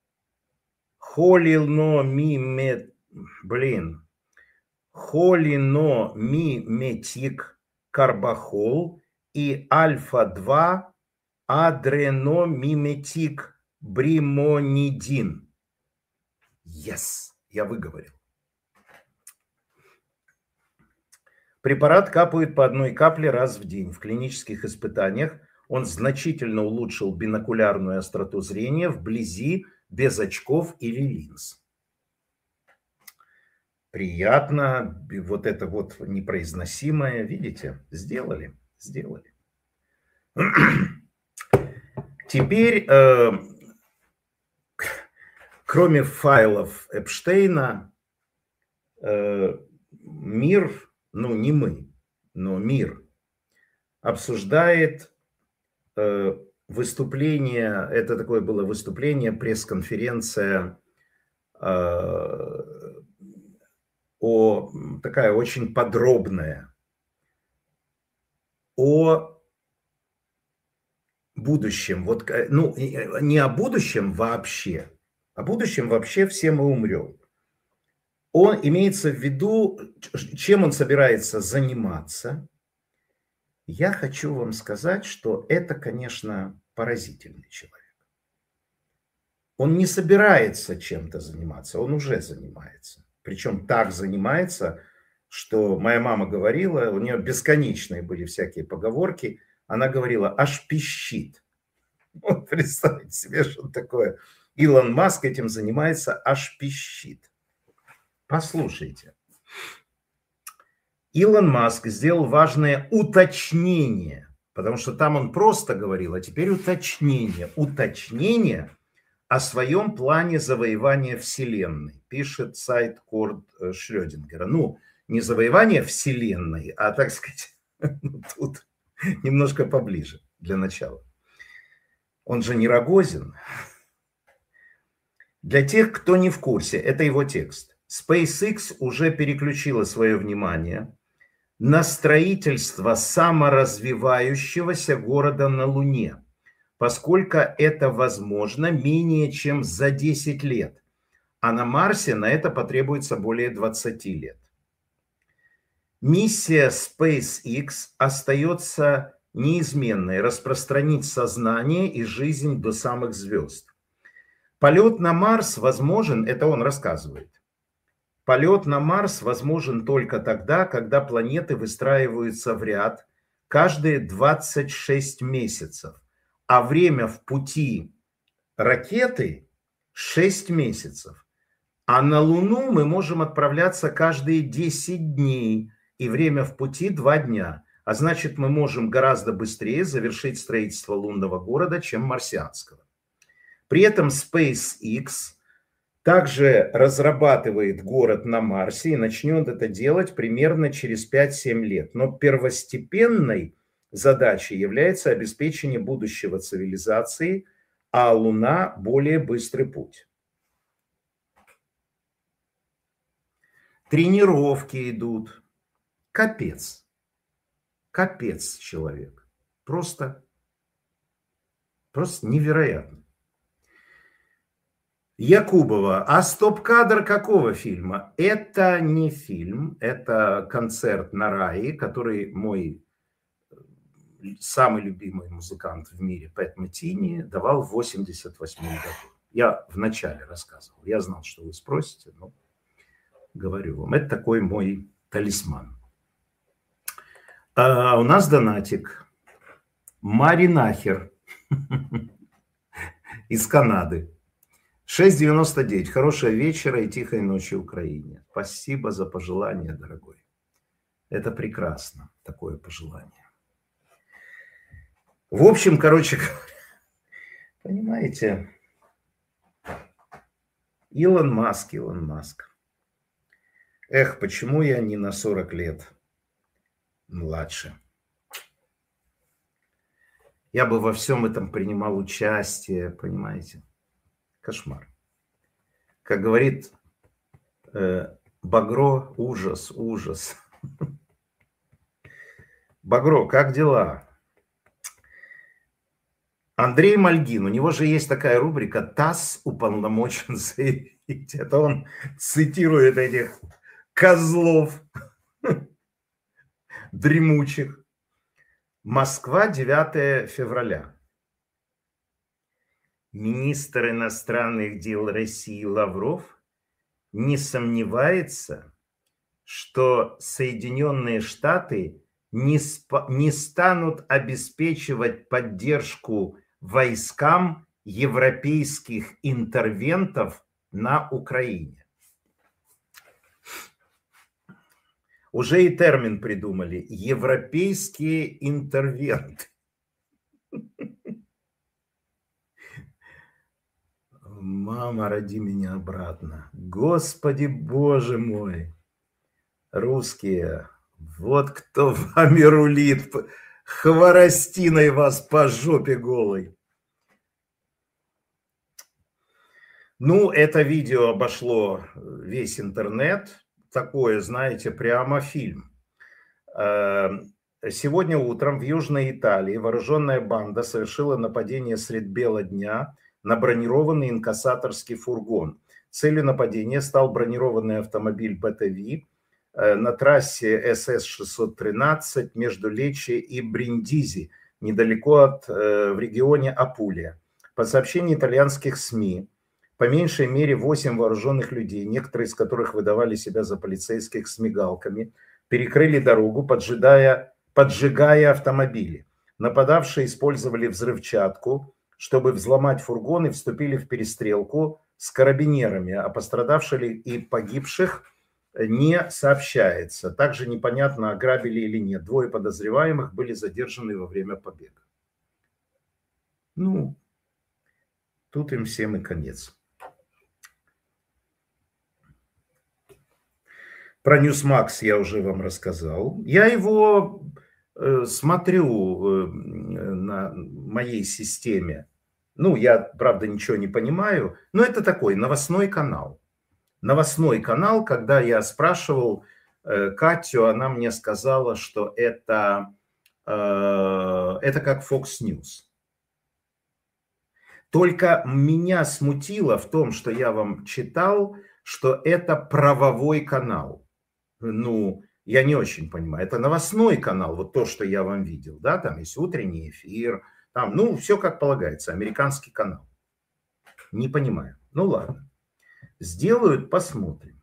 холиномиметик карбахол и альфа-2 адреномиметик бримонидин. Yes, я выговорил. Препарат капают по 1 капле раз в день. В клинических испытаниях он значительно улучшил бинокулярную остроту зрения вблизи, без очков или линз. Приятно, вот это вот непроизносимое, видите, сделали. Теперь, кроме файлов Эпштейна, мир, ну не мы, но мир обсуждает выступление, это такое было выступление, пресс-конференция, такая очень подробная, о будущем, вот, ну, не о будущем вообще, о будущем вообще все мы умрем. Он имеется в виду, чем он собирается заниматься. Я хочу вам сказать, что это, конечно, поразительный человек. Он не собирается чем-то заниматься, он уже занимается. Причем так занимается, что моя мама говорила, у нее бесконечные были всякие поговорки, она говорила, аж пищит. Вот представьте себе, что такое. Илон Маск этим занимается, аж пищит. Послушайте. Илон Маск сделал важное уточнение, потому что там он просто говорил, а теперь уточнение. Уточнение о своем плане завоевания Вселенной, пишет сайт Корд Шрёдингера. Ну, не завоевание Вселенной, а, так сказать, тут немножко поближе для начала. Он же не Рогозин. Для тех, кто не в курсе, это его текст. SpaceX уже переключила свое внимание на строительство саморазвивающегося города на Луне, поскольку это возможно менее чем за 10 лет, а на Марсе на это потребуется более 20 лет. Миссия SpaceX остается неизменной – распространить сознание и жизнь до самых звезд. Полет на Марс возможен, это он рассказывает. Полет на Марс возможен только тогда, когда планеты выстраиваются в ряд каждые 26 месяцев, а время в пути ракеты 6 месяцев. А на Луну мы можем отправляться каждые 10 дней, и время в пути 2 дня. А значит, мы можем гораздо быстрее завершить строительство лунного города, чем марсианского. При этом SpaceX также разрабатывает город на Марсе и начнет это делать примерно через 5-7 лет. Но первостепенной задачей является обеспечение будущего цивилизации, а Луна – более быстрый путь. Тренировки идут. Капец. Капец человек. Просто невероятно. Якубова. А стоп-кадр какого фильма? Это не фильм, это концерт на Рае, который мой самый любимый музыкант в мире Пэт Метини давал в 1988 году. Я вначале рассказывал. Я знал, что вы спросите, но говорю вам. Это такой мой талисман. А у нас донатик. Маринахер из Канады. 6,99. Хорошего вечера и тихой ночи Украине. Спасибо за пожелание, дорогой. Это прекрасно, такое пожелание. В общем, короче говоря, понимаете, Илон Маск. Эх, почему я не на 40 лет младше? Я бы во всем этом принимал участие, понимаете? Кошмар. Как говорит Багро, ужас. Багро, как дела? Андрей Мальгин, у него же есть такая рубрика «ТАСС уполномочен заявить». Это он цитирует этих козлов дремучих. Москва, 9 февраля. Министр иностранных дел России Лавров не сомневается, что Соединенные Штаты не станут обеспечивать поддержку войскам европейских интервентов на Украине. Уже и термин придумали – европейские интервенты. Мама, роди меня обратно. Господи, Боже мой. Русские, вот кто вами рулит. Хворостиной вас по жопе голой. Ну, это видео обошло весь интернет. Такое, знаете, прямо фильм. Сегодня утром в Южной Италии вооруженная банда совершила нападение средь бела дня на бронированный инкассаторский фургон. Целью нападения стал бронированный автомобиль БТВ на трассе СС-613 между Лечи и Бриндизи, недалеко в регионе Апулия. По сообщению итальянских СМИ, по меньшей мере 8 вооруженных людей, некоторые из которых выдавали себя за полицейских с мигалками, перекрыли дорогу, поджигая автомобили. Нападавшие использовали взрывчатку, чтобы взломать фургон, и вступили в перестрелку с карабинерами. О пострадавших и погибших не сообщается. Также непонятно, ограбили или нет. 2 подозреваемых были задержаны во время побега. Ну, тут им всем и конец. Про Newsmax я уже вам рассказал. Я его смотрю на моей системе. Ну, я, правда, ничего не понимаю, но это такой новостной канал. Новостной канал, когда я спрашивал Катю, она мне сказала, что это как Fox News. Только меня смутило в том, что я вам читал, что это правовой канал. Ну, я не очень понимаю. Это новостной канал, вот то, что я вам видел, да, там есть утренний эфир, там, ну, все как полагается, американский канал. Не понимаю. Ну, ладно. Сделают, посмотрим.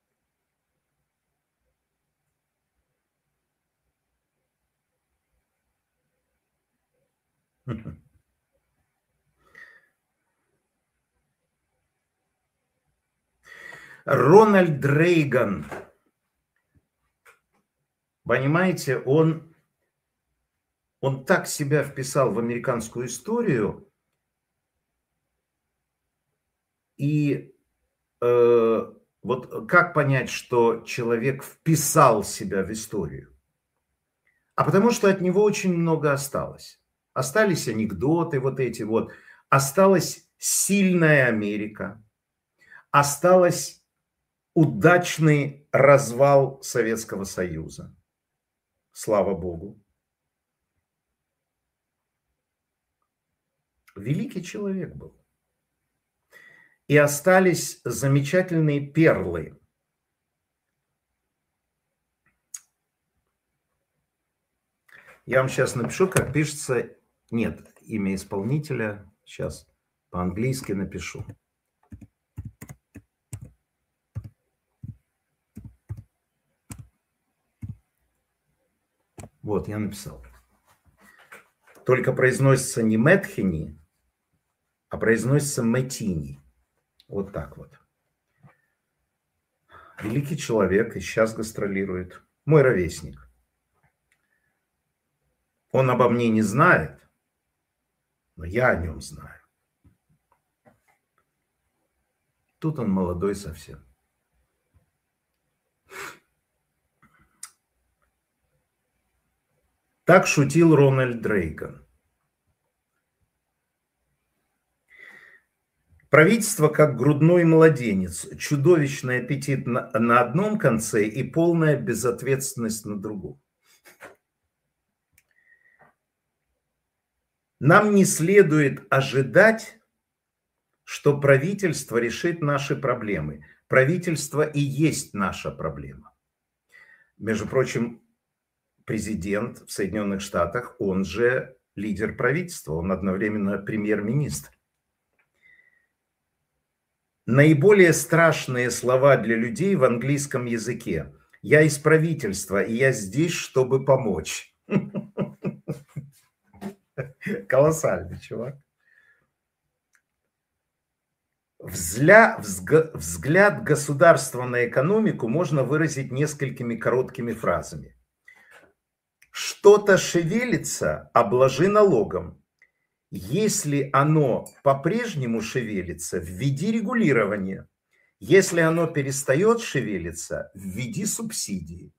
Рональд Рейган, понимаете, он так себя вписал в американскую историю, и вот как понять, что человек вписал себя в историю? А потому что от него очень много осталось. Остались анекдоты вот эти вот, осталась сильная Америка, осталась удачный развал Советского Союза. Слава Богу. Великий человек был. И остались замечательные перлы. Я вам сейчас напишу, как пишется... Нет, имя исполнителя. Сейчас по-английски напишу. Вот, я написал. Только произносится не Мэтхени, а произносится Мэтини. Вот так вот. Великий человек и сейчас гастролирует. Мой ровесник. Он обо мне не знает, но я о нем знаю. Тут он молодой совсем. Так шутил Рональд Рейган. Правительство как грудной младенец, чудовищный аппетит на одном конце и полная безответственность на другом. Нам не следует ожидать, что правительство решит наши проблемы. Правительство и есть наша проблема. Между прочим, президент в Соединенных Штатах, он же лидер правительства, он одновременно премьер-министр. Наиболее страшные слова для людей в английском языке. Я из правительства, и я здесь, чтобы помочь. Колоссальный чувак. Взгляд государства на экономику можно выразить несколькими короткими фразами. Что-то шевелится, обложи налогом. Если оно по-прежнему шевелится, введи регулирование. Если оно перестает шевелиться, введи субсидии.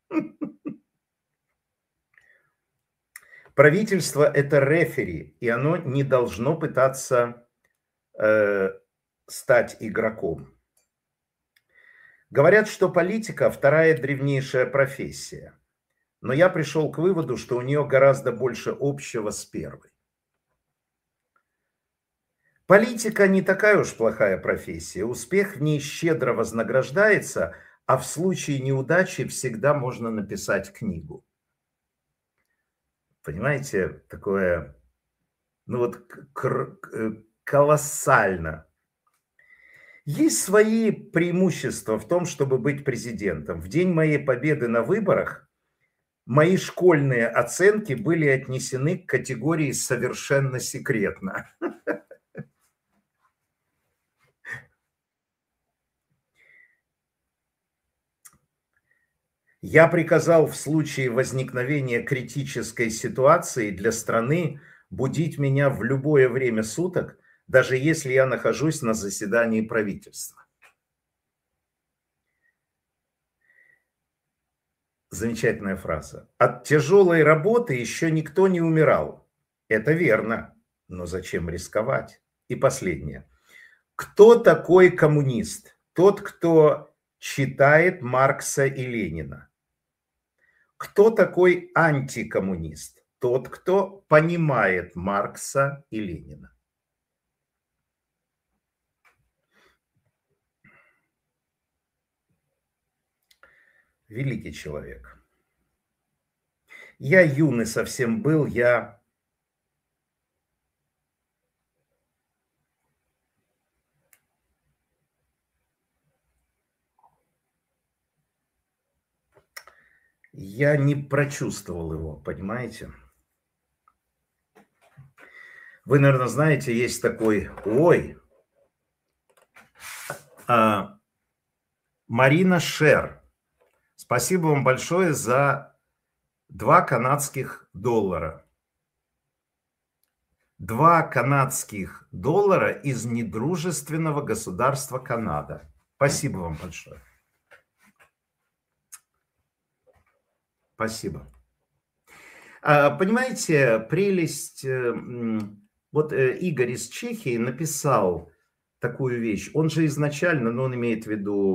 Правительство – это рефери, и оно не должно пытаться стать игроком. Говорят, что политика – вторая древнейшая профессия. но я пришел к выводу, что у нее гораздо больше общего с первой. Политика не такая уж плохая профессия. Успех в ней щедро вознаграждается, а в случае неудачи всегда можно написать книгу. Понимаете, такое, ну вот колоссально. Есть свои преимущества в том, чтобы быть президентом. В день моей победы на выборах мои школьные оценки были отнесены к категории «совершенно секретно». Я приказал в случае возникновения критической ситуации для страны будить меня в любое время суток, даже если я нахожусь на заседании правительства. Замечательная фраза. От тяжелой работы еще никто не умирал. Это верно, но зачем рисковать? И последнее. Кто такой коммунист? Тот, кто читает Маркса и Ленина. Кто такой антикоммунист? Тот, кто понимает Маркса и Ленина. Великий человек. Я юный совсем был, я не прочувствовал его, понимаете? Вы, наверное, знаете, есть такой, Марина Шер. Спасибо вам большое за 2 канадских доллара. 2 канадских доллара из недружественного государства Канада. Спасибо вам большое. Спасибо. Понимаете, прелесть... Вот Игорь из Чехии написал такую вещь. Он же изначально, но он имеет в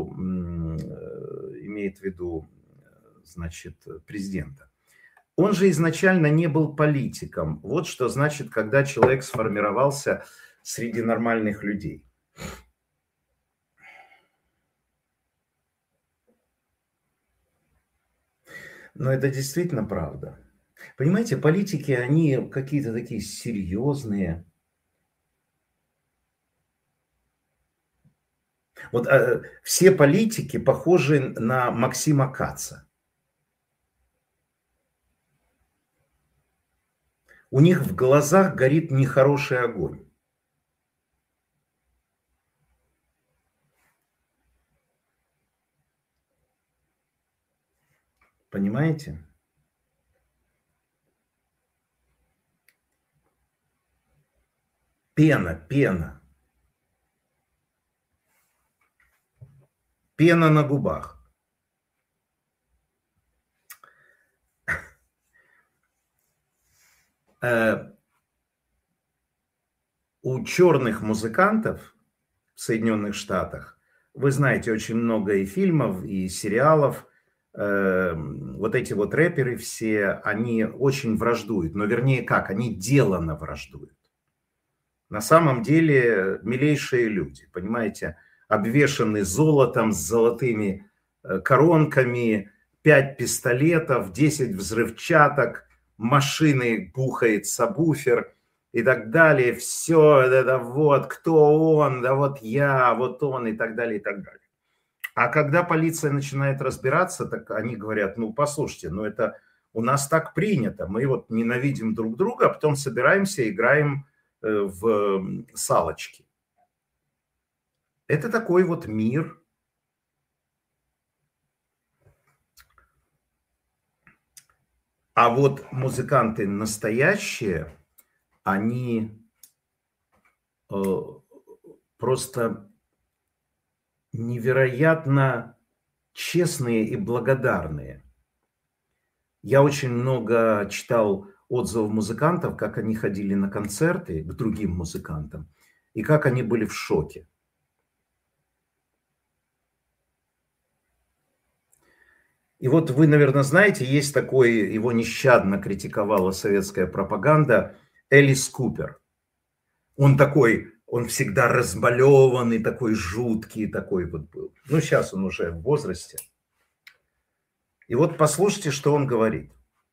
виду, значит, президента. Он же изначально не был политиком. Вот что значит, когда человек сформировался среди нормальных людей. Но это действительно правда. Понимаете, политики, они какие-то такие серьезные. Вот все политики похожи на Максима Каца. У них в глазах горит нехороший огонь. Понимаете? Пена. Пена на губах. У черных музыкантов в Соединенных Штатах, вы знаете, очень много и фильмов, и сериалов, вот эти вот рэперы все, они очень враждуют, но вернее как, они деланно враждуют. На самом деле милейшие люди, понимаете, обвешаны золотом с золотыми коронками, 5 пистолетов, 10 взрывчаток, машины бухает сабвуфер и так далее. Все это вот, кто он, да вот я, вот он и так далее, и так далее. А когда полиция начинает разбираться, так они говорят, ну послушайте, ну это у нас так принято, мы вот ненавидим друг друга, а потом собираемся, играем в салочки. Это такой вот мир. А вот музыканты настоящие, они просто невероятно честные и благодарные. Я очень много читал отзывов музыкантов, как они ходили на концерты к другим музыкантам, и как они были в шоке. И вот вы, наверное, знаете, есть такой, его нещадно критиковала советская пропаганда, Элис Купер. Он такой, он всегда разбалеванный, такой жуткий, такой вот был. Ну, сейчас он уже в возрасте. И вот послушайте, что он говорит.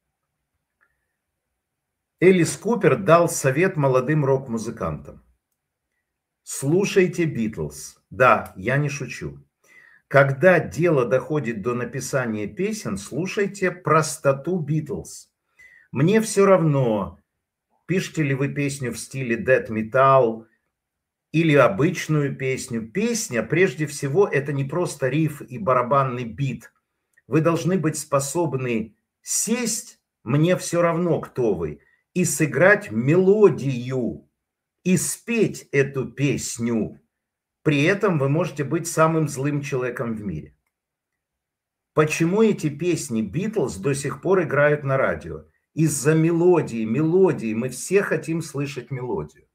Элис Купер дал совет молодым рок-музыкантам. Слушайте Битлз. Да, я не шучу. Когда дело доходит до написания песен, слушайте простоту Битлз. Мне все равно, пишете ли вы песню в стиле death metal или обычную песню. Песня, прежде всего, это не просто риф и барабанный бит. Вы должны быть способны сесть, мне все равно, кто вы, и сыграть мелодию, и спеть эту песню. При этом вы можете быть самым злым человеком в мире. Почему эти песни Битлз до сих пор играют на радио? Из-за мелодии, мелодии. Мы все хотим слышать мелодию.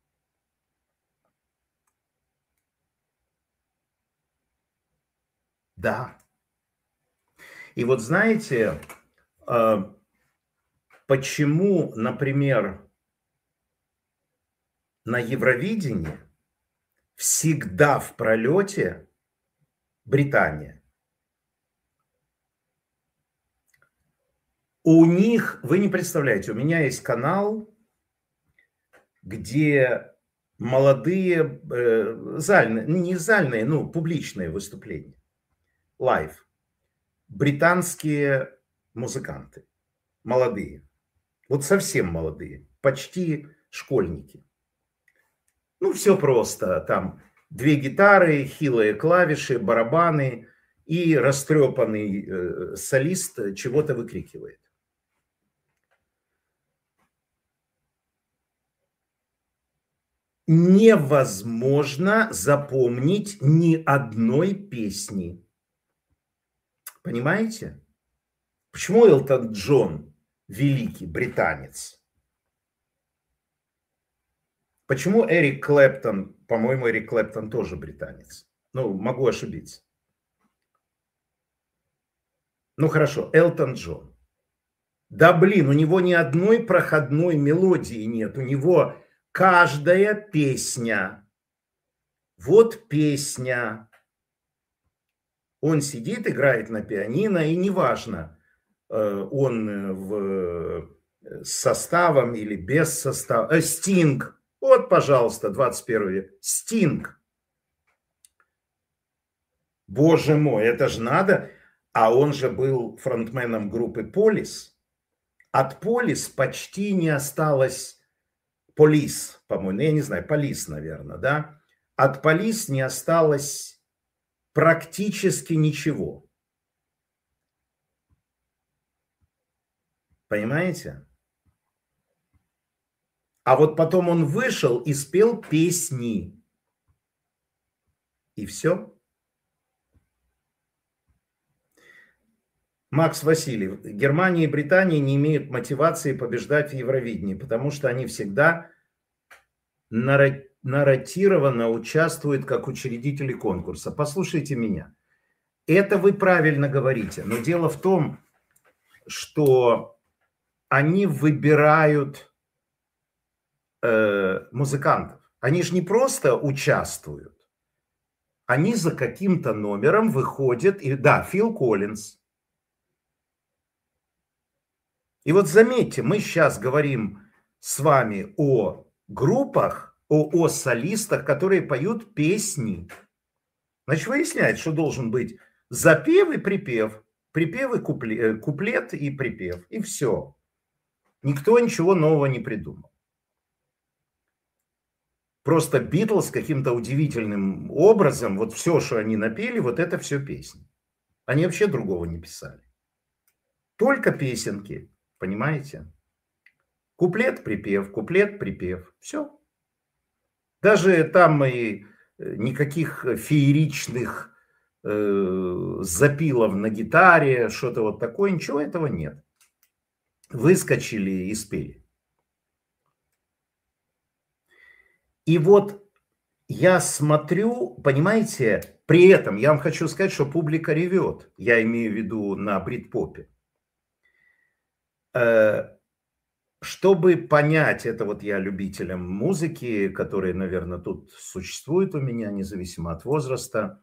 Да. И вот знаете, почему, например, на Евровидении всегда в пролете Британия? У них, вы не представляете, у меня есть канал, где молодые, зальные, не зальные, ну, публичные выступления, лайв, британские музыканты, молодые, вот совсем молодые, почти школьники. Ну, все просто, там 2 гитары, хилые клавиши, барабаны и растрепанный солист чего-то выкрикивает. Невозможно запомнить ни одной песни. Понимаете? Почему Элтон Джон великий британец? Почему Эрик Клэптон, по-моему, Эрик Клэптон тоже британец? Ну, могу ошибиться. Ну, хорошо, Элтон Джон. Да, блин, у него ни одной проходной мелодии нет. У него каждая песня. Вот песня. Он сидит, играет на пианино, и неважно, он с составом или без состава. Стинг. Вот, пожалуйста, 21 век. Стинг. Боже мой, это же надо. А он же был фронтменом группы Полис. От Полис почти не осталось. Полис, по-моему, я не знаю, Полис, наверное, да? От Полис не осталось практически ничего. Понимаете? А вот потом он вышел и спел песни. И все. Макс Васильев. Германия и Британия не имеют мотивации побеждать в Евровидении, потому что они всегда нарратированно участвуют как учредители конкурса. Послушайте меня. Это вы правильно говорите, но дело в том, что они выбирают музыкантов. Они же не просто участвуют. Они за каким-то номером выходят. И, да, Фил Коллинз. И вот заметьте, мы сейчас говорим с вами о группах, о солистах, которые поют песни. Значит, выясняется, что должен быть запев и припев. Припев и куплет и припев. И все. Никто ничего нового не придумал. Просто Битлз каким-то удивительным образом, вот все, что они напели, вот это все песни. Они вообще другого не писали. Только песенки, понимаете? Куплет, припев, все. Даже там и никаких фееричных запилов на гитаре, что-то вот такое, ничего этого нет. Выскочили и спели. И вот я смотрю, понимаете, При этом я вам хочу сказать, что публика ревет. Я имею в виду на брит-попе. Чтобы понять, это вот я любителям музыки, которые, наверное, тут существуют у меня, независимо от возраста.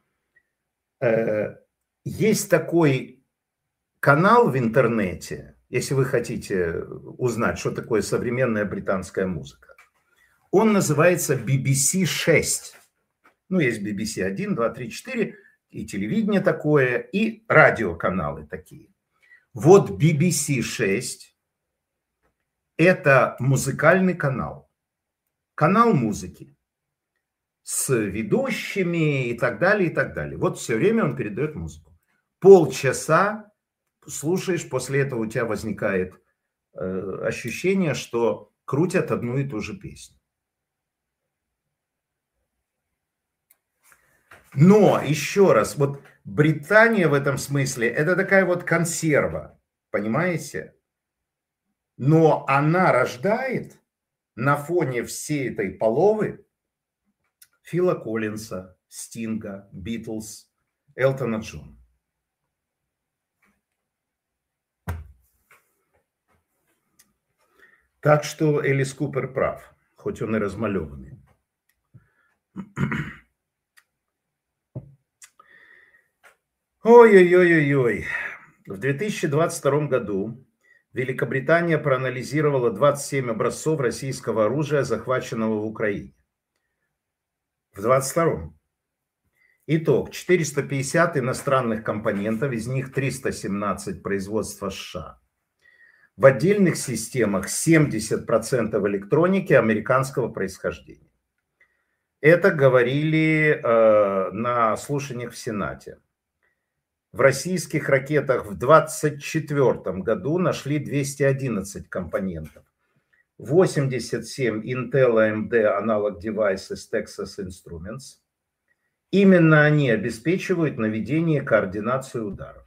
Есть такой канал в интернете, если вы хотите узнать, что такое современная британская музыка. Он называется BBC 6. Ну, есть BBC 1, 2, 3, 4, и телевидение такое, и радиоканалы такие. Вот BBC 6 – это музыкальный канал. Канал музыки с ведущими и так далее, и так далее. Вот все время он передает музыку. Полчаса слушаешь, после этого у тебя возникает ощущение, что крутят одну и ту же песню. Но, еще раз, вот Британия в этом смысле – это такая вот консерва, понимаете? Но она рождает на фоне всей этой половы Фила Коллинса, Стинга, Битлз, Элтона Джона. Так что Элис Купер прав, хоть он и размалеванный. Ой-ой-ой-ой-ой. В 2022 году Великобритания проанализировала 27 образцов российского оружия, захваченного в Украине. В 2022. Итог. 450 иностранных компонентов, из них 317 производства США. В отдельных системах 70% электроники американского происхождения. Это говорили на слушаниях в Сенате. В российских ракетах в 2024 году нашли 211 компонентов. 87 Intel AMD Analog Devices Texas Instruments. Именно они обеспечивают наведение и координацию ударов.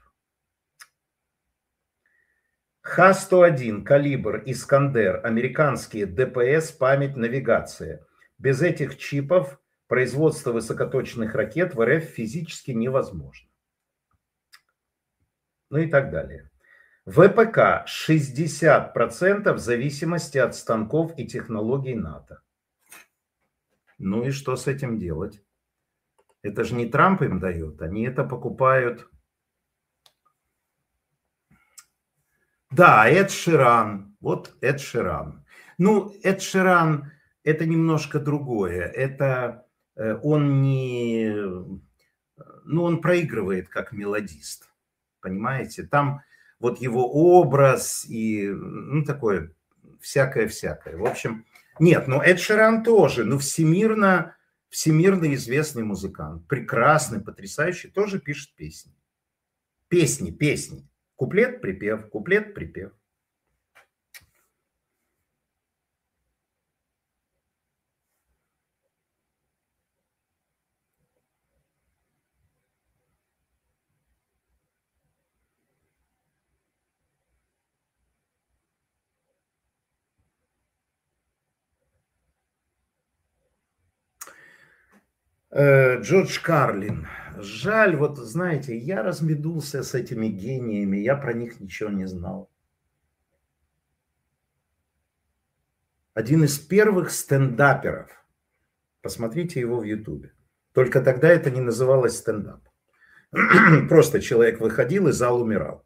Х-101, Калибр, Искандер, американские ДПС, память, навигация. Без этих чипов производство высокоточных ракет в РФ физически невозможно. Ну и так далее. ВПК 60% в зависимости от станков и технологий НАТО. Ну и что с этим делать? Это же не Трамп им дает, они это покупают. Да, Эд Ширан. Вот Эд Ширан. Ну, Эд Ширан это немножко другое. Это он не... Ну, он проигрывает как мелодист. Понимаете? Там вот его образ и, ну, такое всякое-всякое. В общем, нет, но Эд Ширан тоже, ну, всемирно известный музыкант. Прекрасный, потрясающий, тоже пишет песни. Песни. Куплет, припев, куплет, припев. Джордж Карлин. Жаль, вот знаете, я разминулся с этими гениями, я про них ничего не знал. Один из первых стендаперов. Посмотрите его в Ютубе. Только тогда это не называлось стендап. Просто человек выходил, и зал умирал.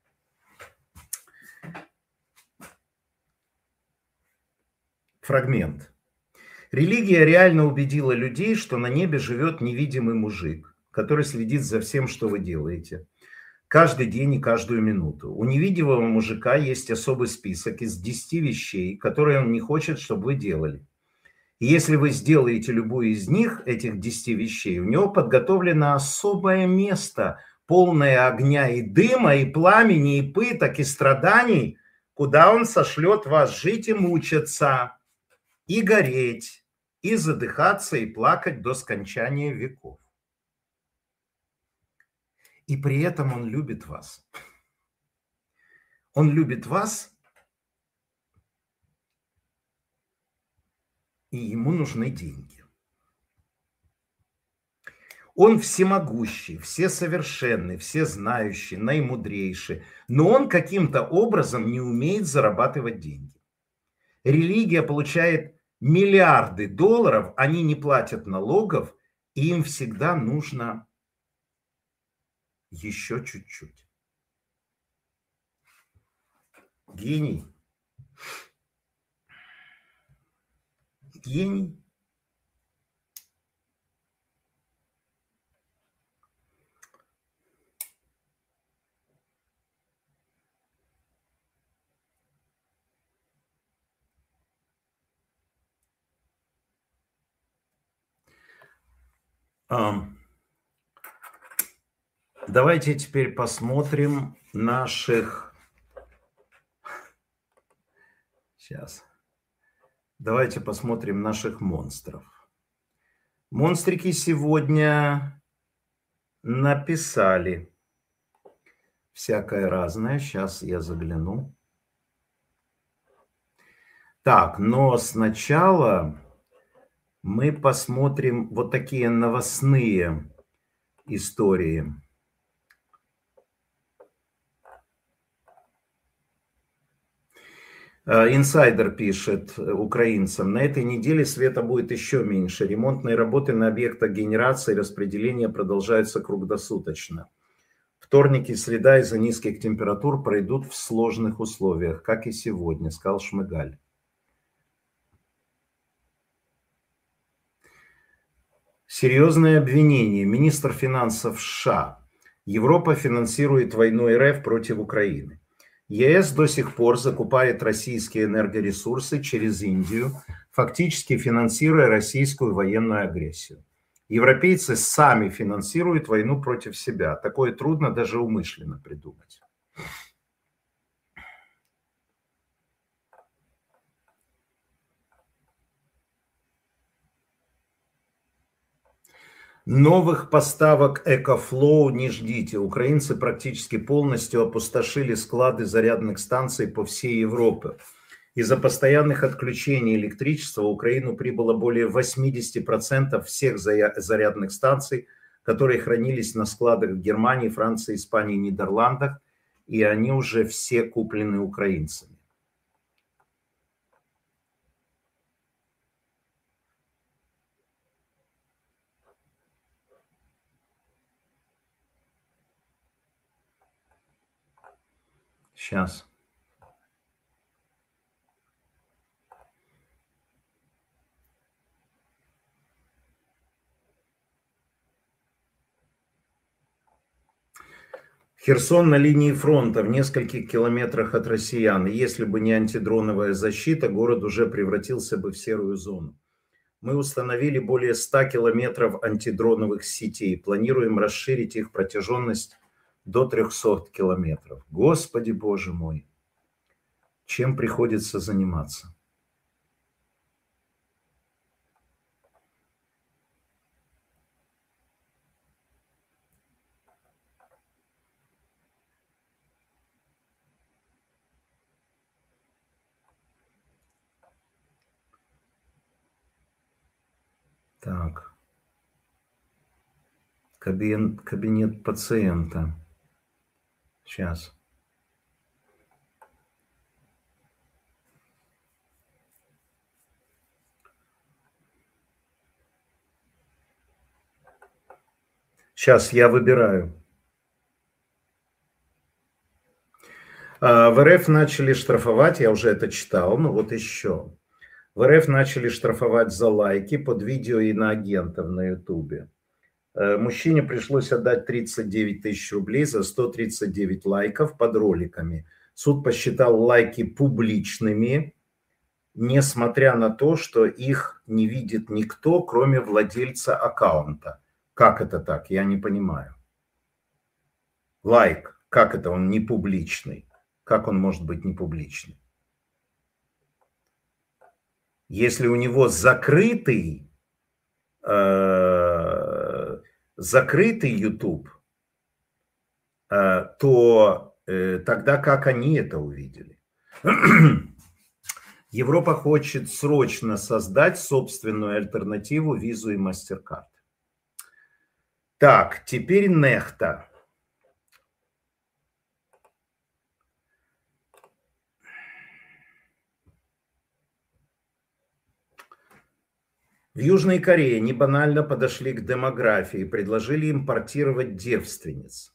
Фрагмент. Религия реально убедила людей, что на небе живет невидимый мужик, который следит за всем, что вы делаете. Каждый день и каждую минуту. У невидимого мужика есть особый список из 10 вещей, которые он не хочет, чтобы вы делали. И если вы сделаете любую из них, этих 10 вещей, у него подготовлено особое место, полное огня и дыма, и пламени, и пыток, и страданий, куда он сошлет вас жить и мучиться, и гореть, и задыхаться, и плакать до скончания веков. И при этом он любит вас. Он любит вас, и ему нужны деньги. Он всемогущий, всесовершенный, всезнающий, наимудрейший, но он каким-то образом не умеет зарабатывать деньги. Религия получает миллиарды долларов, они не платят налогов, и им всегда нужно еще чуть-чуть. Гений. Гений. Давайте теперь посмотрим наших... Сейчас. Давайте посмотрим наших монстров. Монстрики сегодня написали всякое разное. Сейчас я загляну. Так, но сначала мы посмотрим вот такие новостные истории. Инсайдер пишет украинцам: на этой неделе света будет еще меньше. Ремонтные работы на объектах генерации и распределения продолжаются круглосуточно. Вторник и среда из-за низких температур пройдут в сложных условиях, как и сегодня, сказал Шмыгаль. Серьезное обвинение. Министр финансов США. Европа финансирует войну РФ против Украины. ЕС до сих пор закупает российские энергоресурсы через Индию, фактически финансируя российскую военную агрессию. Европейцы сами финансируют войну против себя. Такое трудно даже умышленно придумать. Новых поставок Экофлоу не ждите. Украинцы практически полностью опустошили склады зарядных станций по всей Европе. Из-за постоянных отключений электричества в Украину прибыло более 80% всех зарядных станций, которые хранились на складах в Германии, Франции, Испании, Нидерландах, и они уже все куплены украинцами. Сейчас. Херсон на линии фронта в нескольких километрах от россиян. И если бы не антидроновая защита, город уже превратился бы в серую зону. Мы установили более 100 километров антидроновых сетей. Планируем расширить их протяженность до 300 километров. Господи Боже мой, чем приходится заниматься? Так. Кабинет пациента. Сейчас. Сейчас я выбираю. В РФ начали штрафовать, я уже это читал, но вот еще. В РФ начали штрафовать за лайки под видео иноагентов на Ютубе. Мужчине пришлось отдать 39 тысяч рублей за 139 лайков под роликами. Суд посчитал лайки публичными, несмотря на то, что их не видит никто, кроме владельца аккаунта. Как это так? Я не понимаю. Лайк, как это он не публичный? Как он может быть не публичный? Если у него закрытый YouTube, то тогда как они это увидели? Европа хочет срочно создать собственную альтернативу Визу и MasterCard. Так, теперь нехта. В Южной Корее не банально подошли к демографии, предложили импортировать девственниц.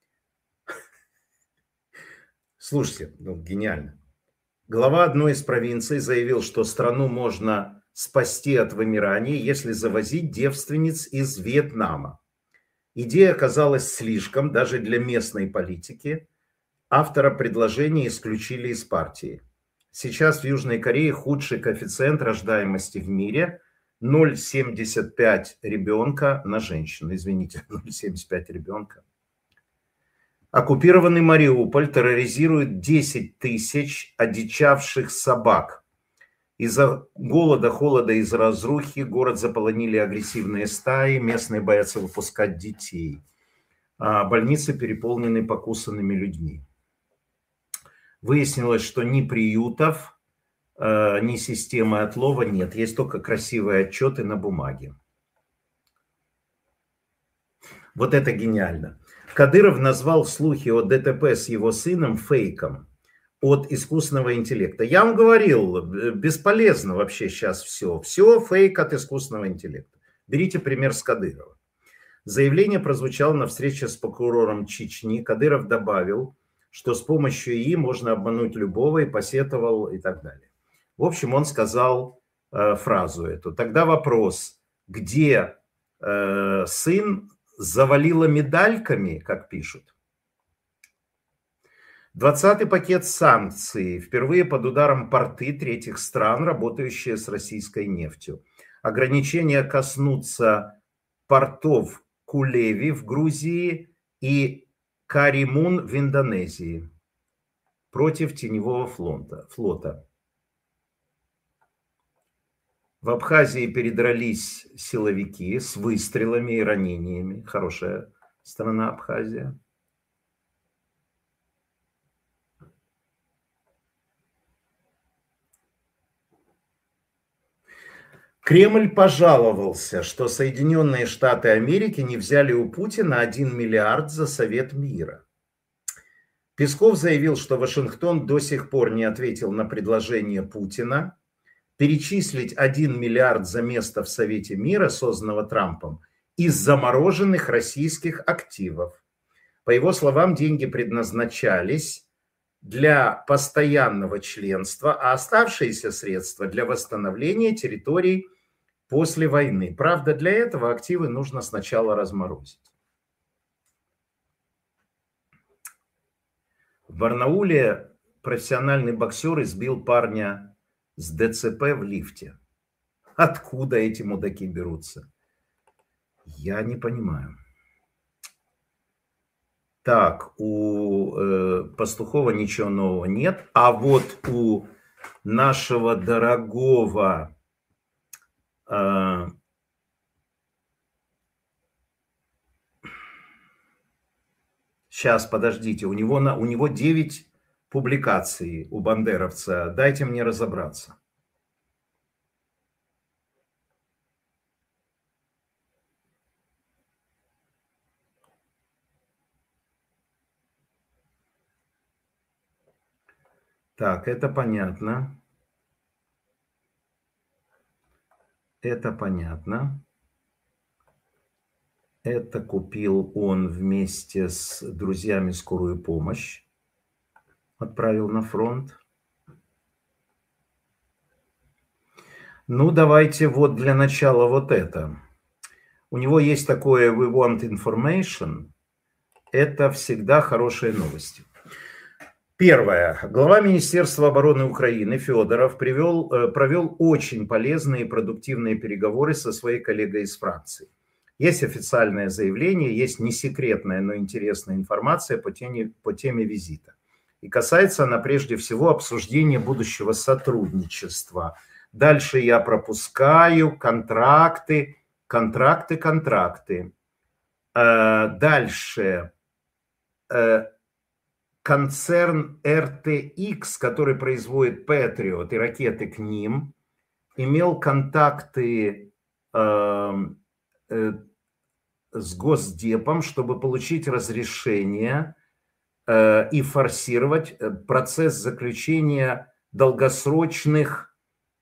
Слушайте, ну гениально. Глава одной из провинций заявил, что страну можно спасти от вымирания, если завозить девственниц из Вьетнама. Идея оказалась слишком даже для местной политики. Автора предложения исключили из партии. Сейчас в Южной Корее худший коэффициент рождаемости в мире – 0,75 ребенка на женщину. Извините, 0,75 ребенка. Оккупированный Мариуполь терроризирует 10 тысяч одичавших собак. Из-за голода, холода, из-за разрухи город заполонили агрессивные стаи, местные боятся выпускать детей. А больницы переполнены покусанными людьми. Выяснилось, что ни приютов, ни системы отлова нет. Есть только красивые отчеты на бумаге. Вот это гениально. Кадыров назвал слухи о ДТП с его сыном фейком от искусственного интеллекта. Я вам говорил, бесполезно вообще сейчас все. Все фейк от искусственного интеллекта. Берите пример с Кадырова. Заявление прозвучало на встрече с прокурором Чечни. Кадыров добавил, что с помощью ИИ можно обмануть любого, и посетовал и так далее. В общем, он сказал фразу эту. Тогда вопрос, где сын завалило медальками, как пишут. 20-й пакет санкций. Впервые под ударом порты третьих стран, работающие с российской нефтью. Ограничения коснутся портов Кулеви в Грузии и Каримун в Индонезии против теневого флота. В Абхазии передрались силовики с выстрелами и ранениями. Хорошая страна Абхазия. Кремль пожаловался, что Соединенные Штаты Америки не взяли у Путина 1 миллиард за Совет мира. Песков заявил, что Вашингтон до сих пор не ответил на предложение Путина перечислить 1 миллиард за место в Совете мира, созданного Трампом, из замороженных российских активов. По его словам, деньги предназначались для постоянного членства, а оставшиеся средства для восстановления территорий после войны. Правда, для этого активы нужно сначала разморозить. В Барнауле профессиональный боксер избил парня с ДЦП в лифте. Откуда эти мудаки берутся? Я не понимаю. Так, у Пастухова ничего нового нет. А вот у нашего дорогого сейчас, подождите, у него 9 публикаций у бандеровца. Дайте мне разобраться. Так, это понятно. Это понятно. Это купил он вместе с друзьями скорую помощь. Отправил на фронт. Ну, давайте вот для начала вот это. У него есть такое «We want information». Это всегда хорошие новости. Первое. Глава Министерства обороны Украины Федоров провел очень полезные и продуктивные переговоры со своей коллегой из Франции. Есть официальное заявление, есть несекретная, но интересная информация по теме визита. И касается она прежде всего обсуждения будущего сотрудничества. Дальше я пропускаю контракты. Дальше концерн RTX, который производит Patriot и ракеты к ним, имел контакты с Госдепом, чтобы получить разрешение и форсировать процесс заключения долгосрочных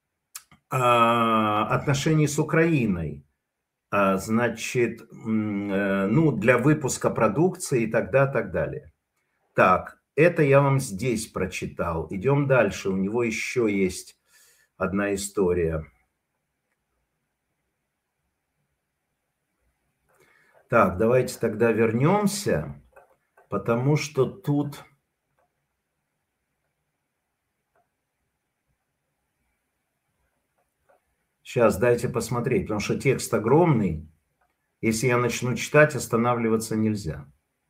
отношений с Украиной. Значит, ну, для выпуска продукции и так далее. Так, это я вам здесь прочитал. Идем дальше. У него еще есть одна история. Так, давайте тогда вернемся, потому что тут... Сейчас дайте посмотреть, потому что текст огромный. Если я начну читать, останавливаться нельзя.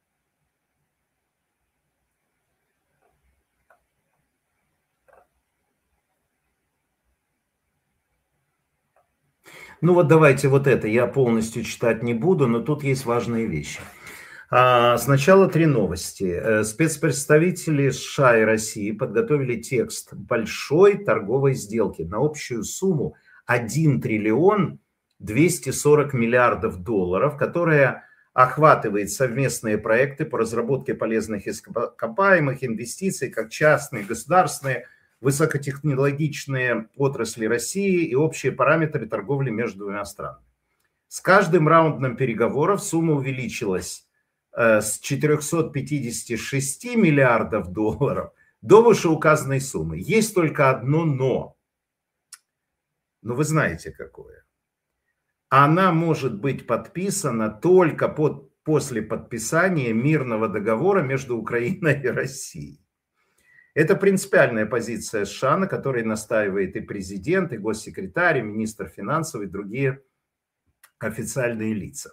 Ну вот давайте вот это. Я полностью читать не буду, но тут есть важные вещи. Сначала 3 новости. Спецпредставители США и России подготовили текст большой торговой сделки на общую сумму 1 триллион 240 миллиардов долларов, которая охватывает совместные проекты по разработке полезных ископаемых, инвестиций, как частные, государственные, высокотехнологичные отрасли России и общие параметры торговли между двумя странами. С каждым раундом переговоров сумма увеличилась с 456 миллиардов долларов до вышеуказанной суммы. Есть только одно «но». Но вы знаете какое. Она может быть подписана только после подписания мирного договора между Украиной и Россией. Это принципиальная позиция США, на которой настаивает и президент, и госсекретарь, и министр финансов, и другие официальные лица,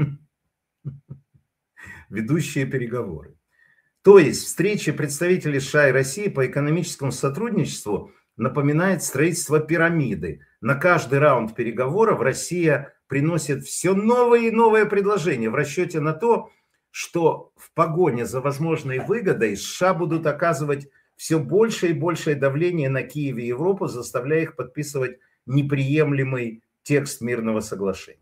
ведущие переговоры. То есть встреча представителей США и России по экономическому сотрудничеству напоминает строительство пирамиды. На каждый раунд переговоров Россия приносит все новые и новые предложения в расчете на то, что в погоне за возможной выгодой США будут оказывать все больше и большее давление на Киев и Европу, заставляя их подписывать неприемлемый текст мирного соглашения.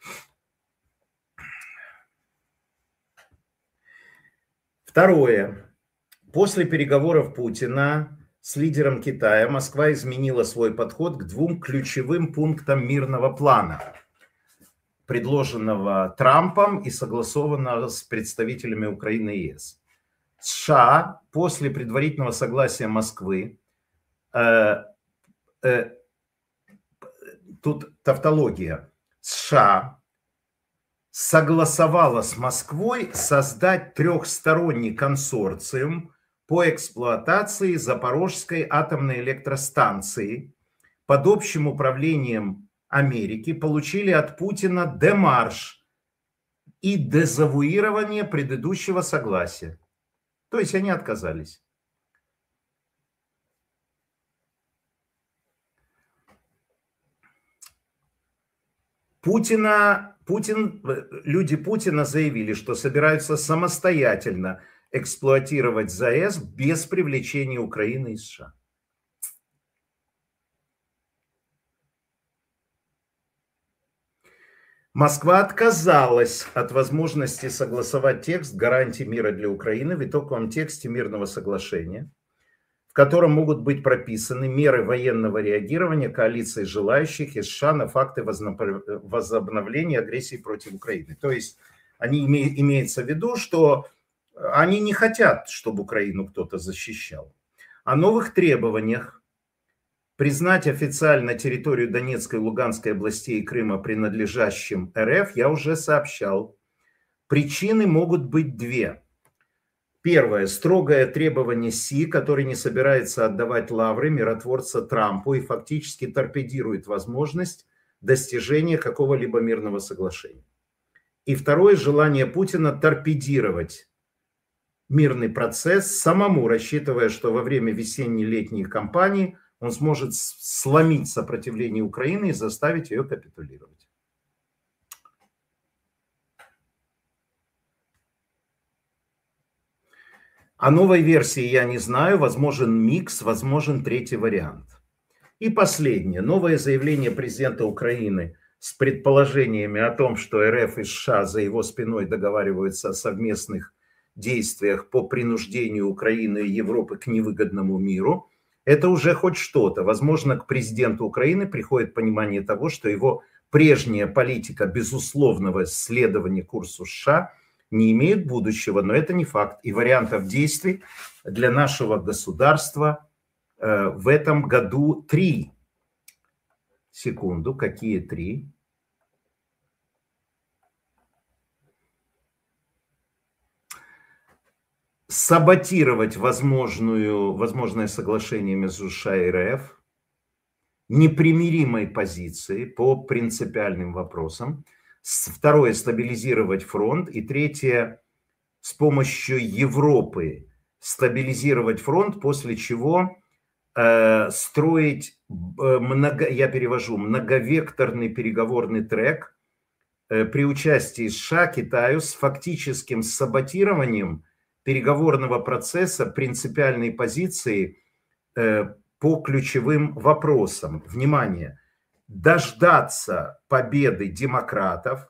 Второе. После переговоров Путина с лидером Китая Москва изменила свой подход к 2 ключевым пунктам мирного плана, предложенного Трампом и согласованного с представителями Украины и ЕС. США после предварительного согласия Москвы, тут тавтология, США согласовала с Москвой создать 3-сторонний консорциум по эксплуатации Запорожской атомной электростанции под общим управлением Америки, получили от Путина демарш и дезавуирование предыдущего согласия. То есть они отказались. Люди Путина заявили, что собираются самостоятельно эксплуатировать ЗАЭС без привлечения Украины и США. Москва отказалась от возможности согласовать текст гарантий мира для Украины в итоговом тексте мирного соглашения, в котором могут быть прописаны меры военного реагирования коалиции желающих из США на факты возобновления агрессии против Украины. То есть имеется в виду, что они не хотят, чтобы Украину кто-то защищал. О новых требованиях признать официально территорию Донецкой и Луганской областей и Крыма принадлежащим РФ я уже сообщал. Причины могут быть 2. Первое. Строгое требование Си, который не собирается отдавать лавры миротворца Трампу и фактически торпедирует возможность достижения какого-либо мирного соглашения. И второе. Желание Путина торпедировать мирный процесс, самому рассчитывая, что во время весенне-летней кампании он сможет сломить сопротивление Украины и заставить ее капитулировать. О новой версии я не знаю, возможен микс, возможен 3-й вариант. И последнее. Новое заявление президента Украины с предположениями о том, что РФ и США за его спиной договариваются о совместных действиях по принуждению Украины и Европы к невыгодному миру, это уже хоть что-то. Возможно, к президенту Украины приходит понимание того, что его прежняя политика безусловного следования курсу США не имеет будущего, но это не факт. И вариантов действий для нашего государства в этом году 3. Секунду, какие 3? Саботировать возможное соглашение между США и РФ, непримиримой позиции по принципиальным вопросам. 2. Стабилизировать фронт. И 3. С помощью Европы стабилизировать фронт, после чего строить, я перевожу, многовекторный переговорный трек при участии США, Китаю с фактическим саботированием переговорного процесса, принципиальной позиции по ключевым вопросам. Внимание! Дождаться победы демократов,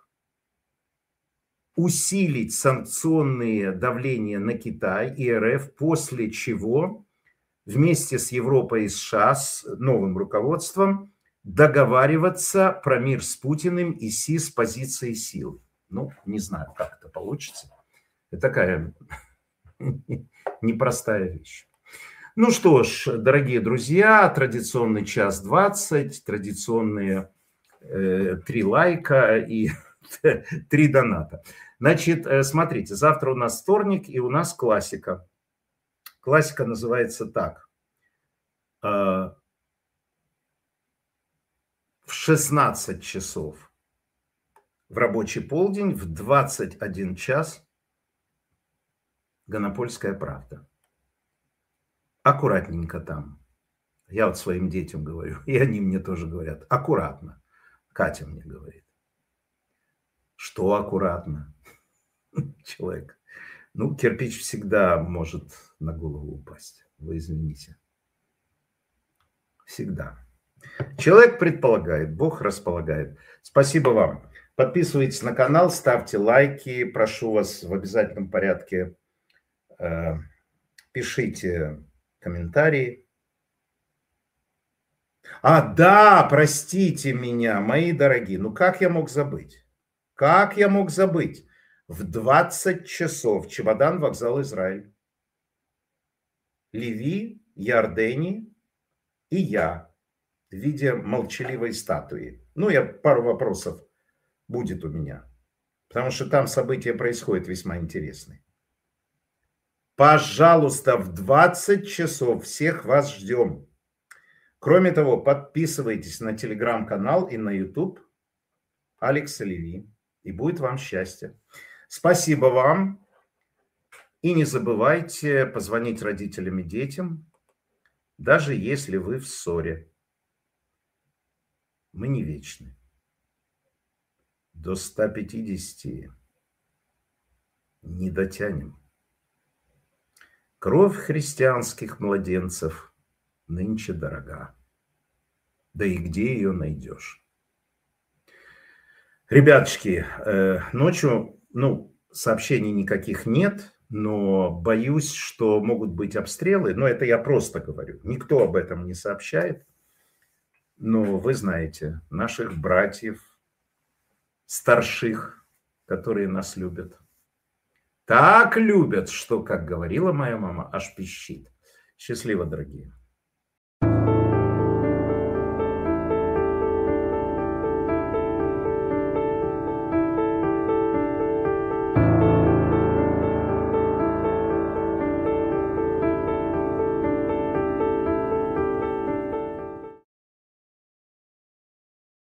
усилить санкционные давления на Китай и РФ, после чего вместе с Европой и США, с новым руководством, договариваться про мир с Путиным и Си с позиции силы. Ну, не знаю, как это получится. Это такая непростая вещь. Ну что ж, дорогие друзья, традиционный 1:20, традиционные 3 лайка и 3 доната. Значит, смотрите, завтра у нас вторник, и у нас классика. Классика называется так. В 16 часов в рабочий полдень, в 21 час Гонопольская правда. Аккуратненько там. Я вот своим детям говорю, и они мне тоже говорят, аккуратно. Катя мне говорит. Что аккуратно? Человек. Ну, кирпич всегда может на голову упасть. Вы извините. Всегда. Человек предполагает, Бог располагает. Спасибо вам. Подписывайтесь на канал, ставьте лайки. Прошу вас в обязательном порядке. Пишите комментарии. Да, простите меня, мои дорогие. Ну, как я мог забыть? Как я мог забыть? В 20 часов чемодан, вокзал, Израиль. Леви, Ярдени и я в виде молчаливой статуи. Ну, пару вопросов будет у меня. Потому что там события происходят весьма интересные. Пожалуйста, в 20 часов всех вас ждем. Кроме того, подписывайтесь на телеграм-канал и на YouTube Алекс Леви. И будет вам счастье. Спасибо вам. И не забывайте позвонить родителям и детям, даже если вы в ссоре. Мы не вечны. До 150 не дотянем. Кровь христианских младенцев нынче дорога. Да и где ее найдешь? Ребятушки, ночью, сообщений никаких нет, но боюсь, что могут быть обстрелы. Но это я просто говорю. Никто об этом не сообщает. Но вы знаете, наших братьев, старших, которые нас любят. Так любят, что, как говорила моя мама, аж пищит. Счастливо, дорогие.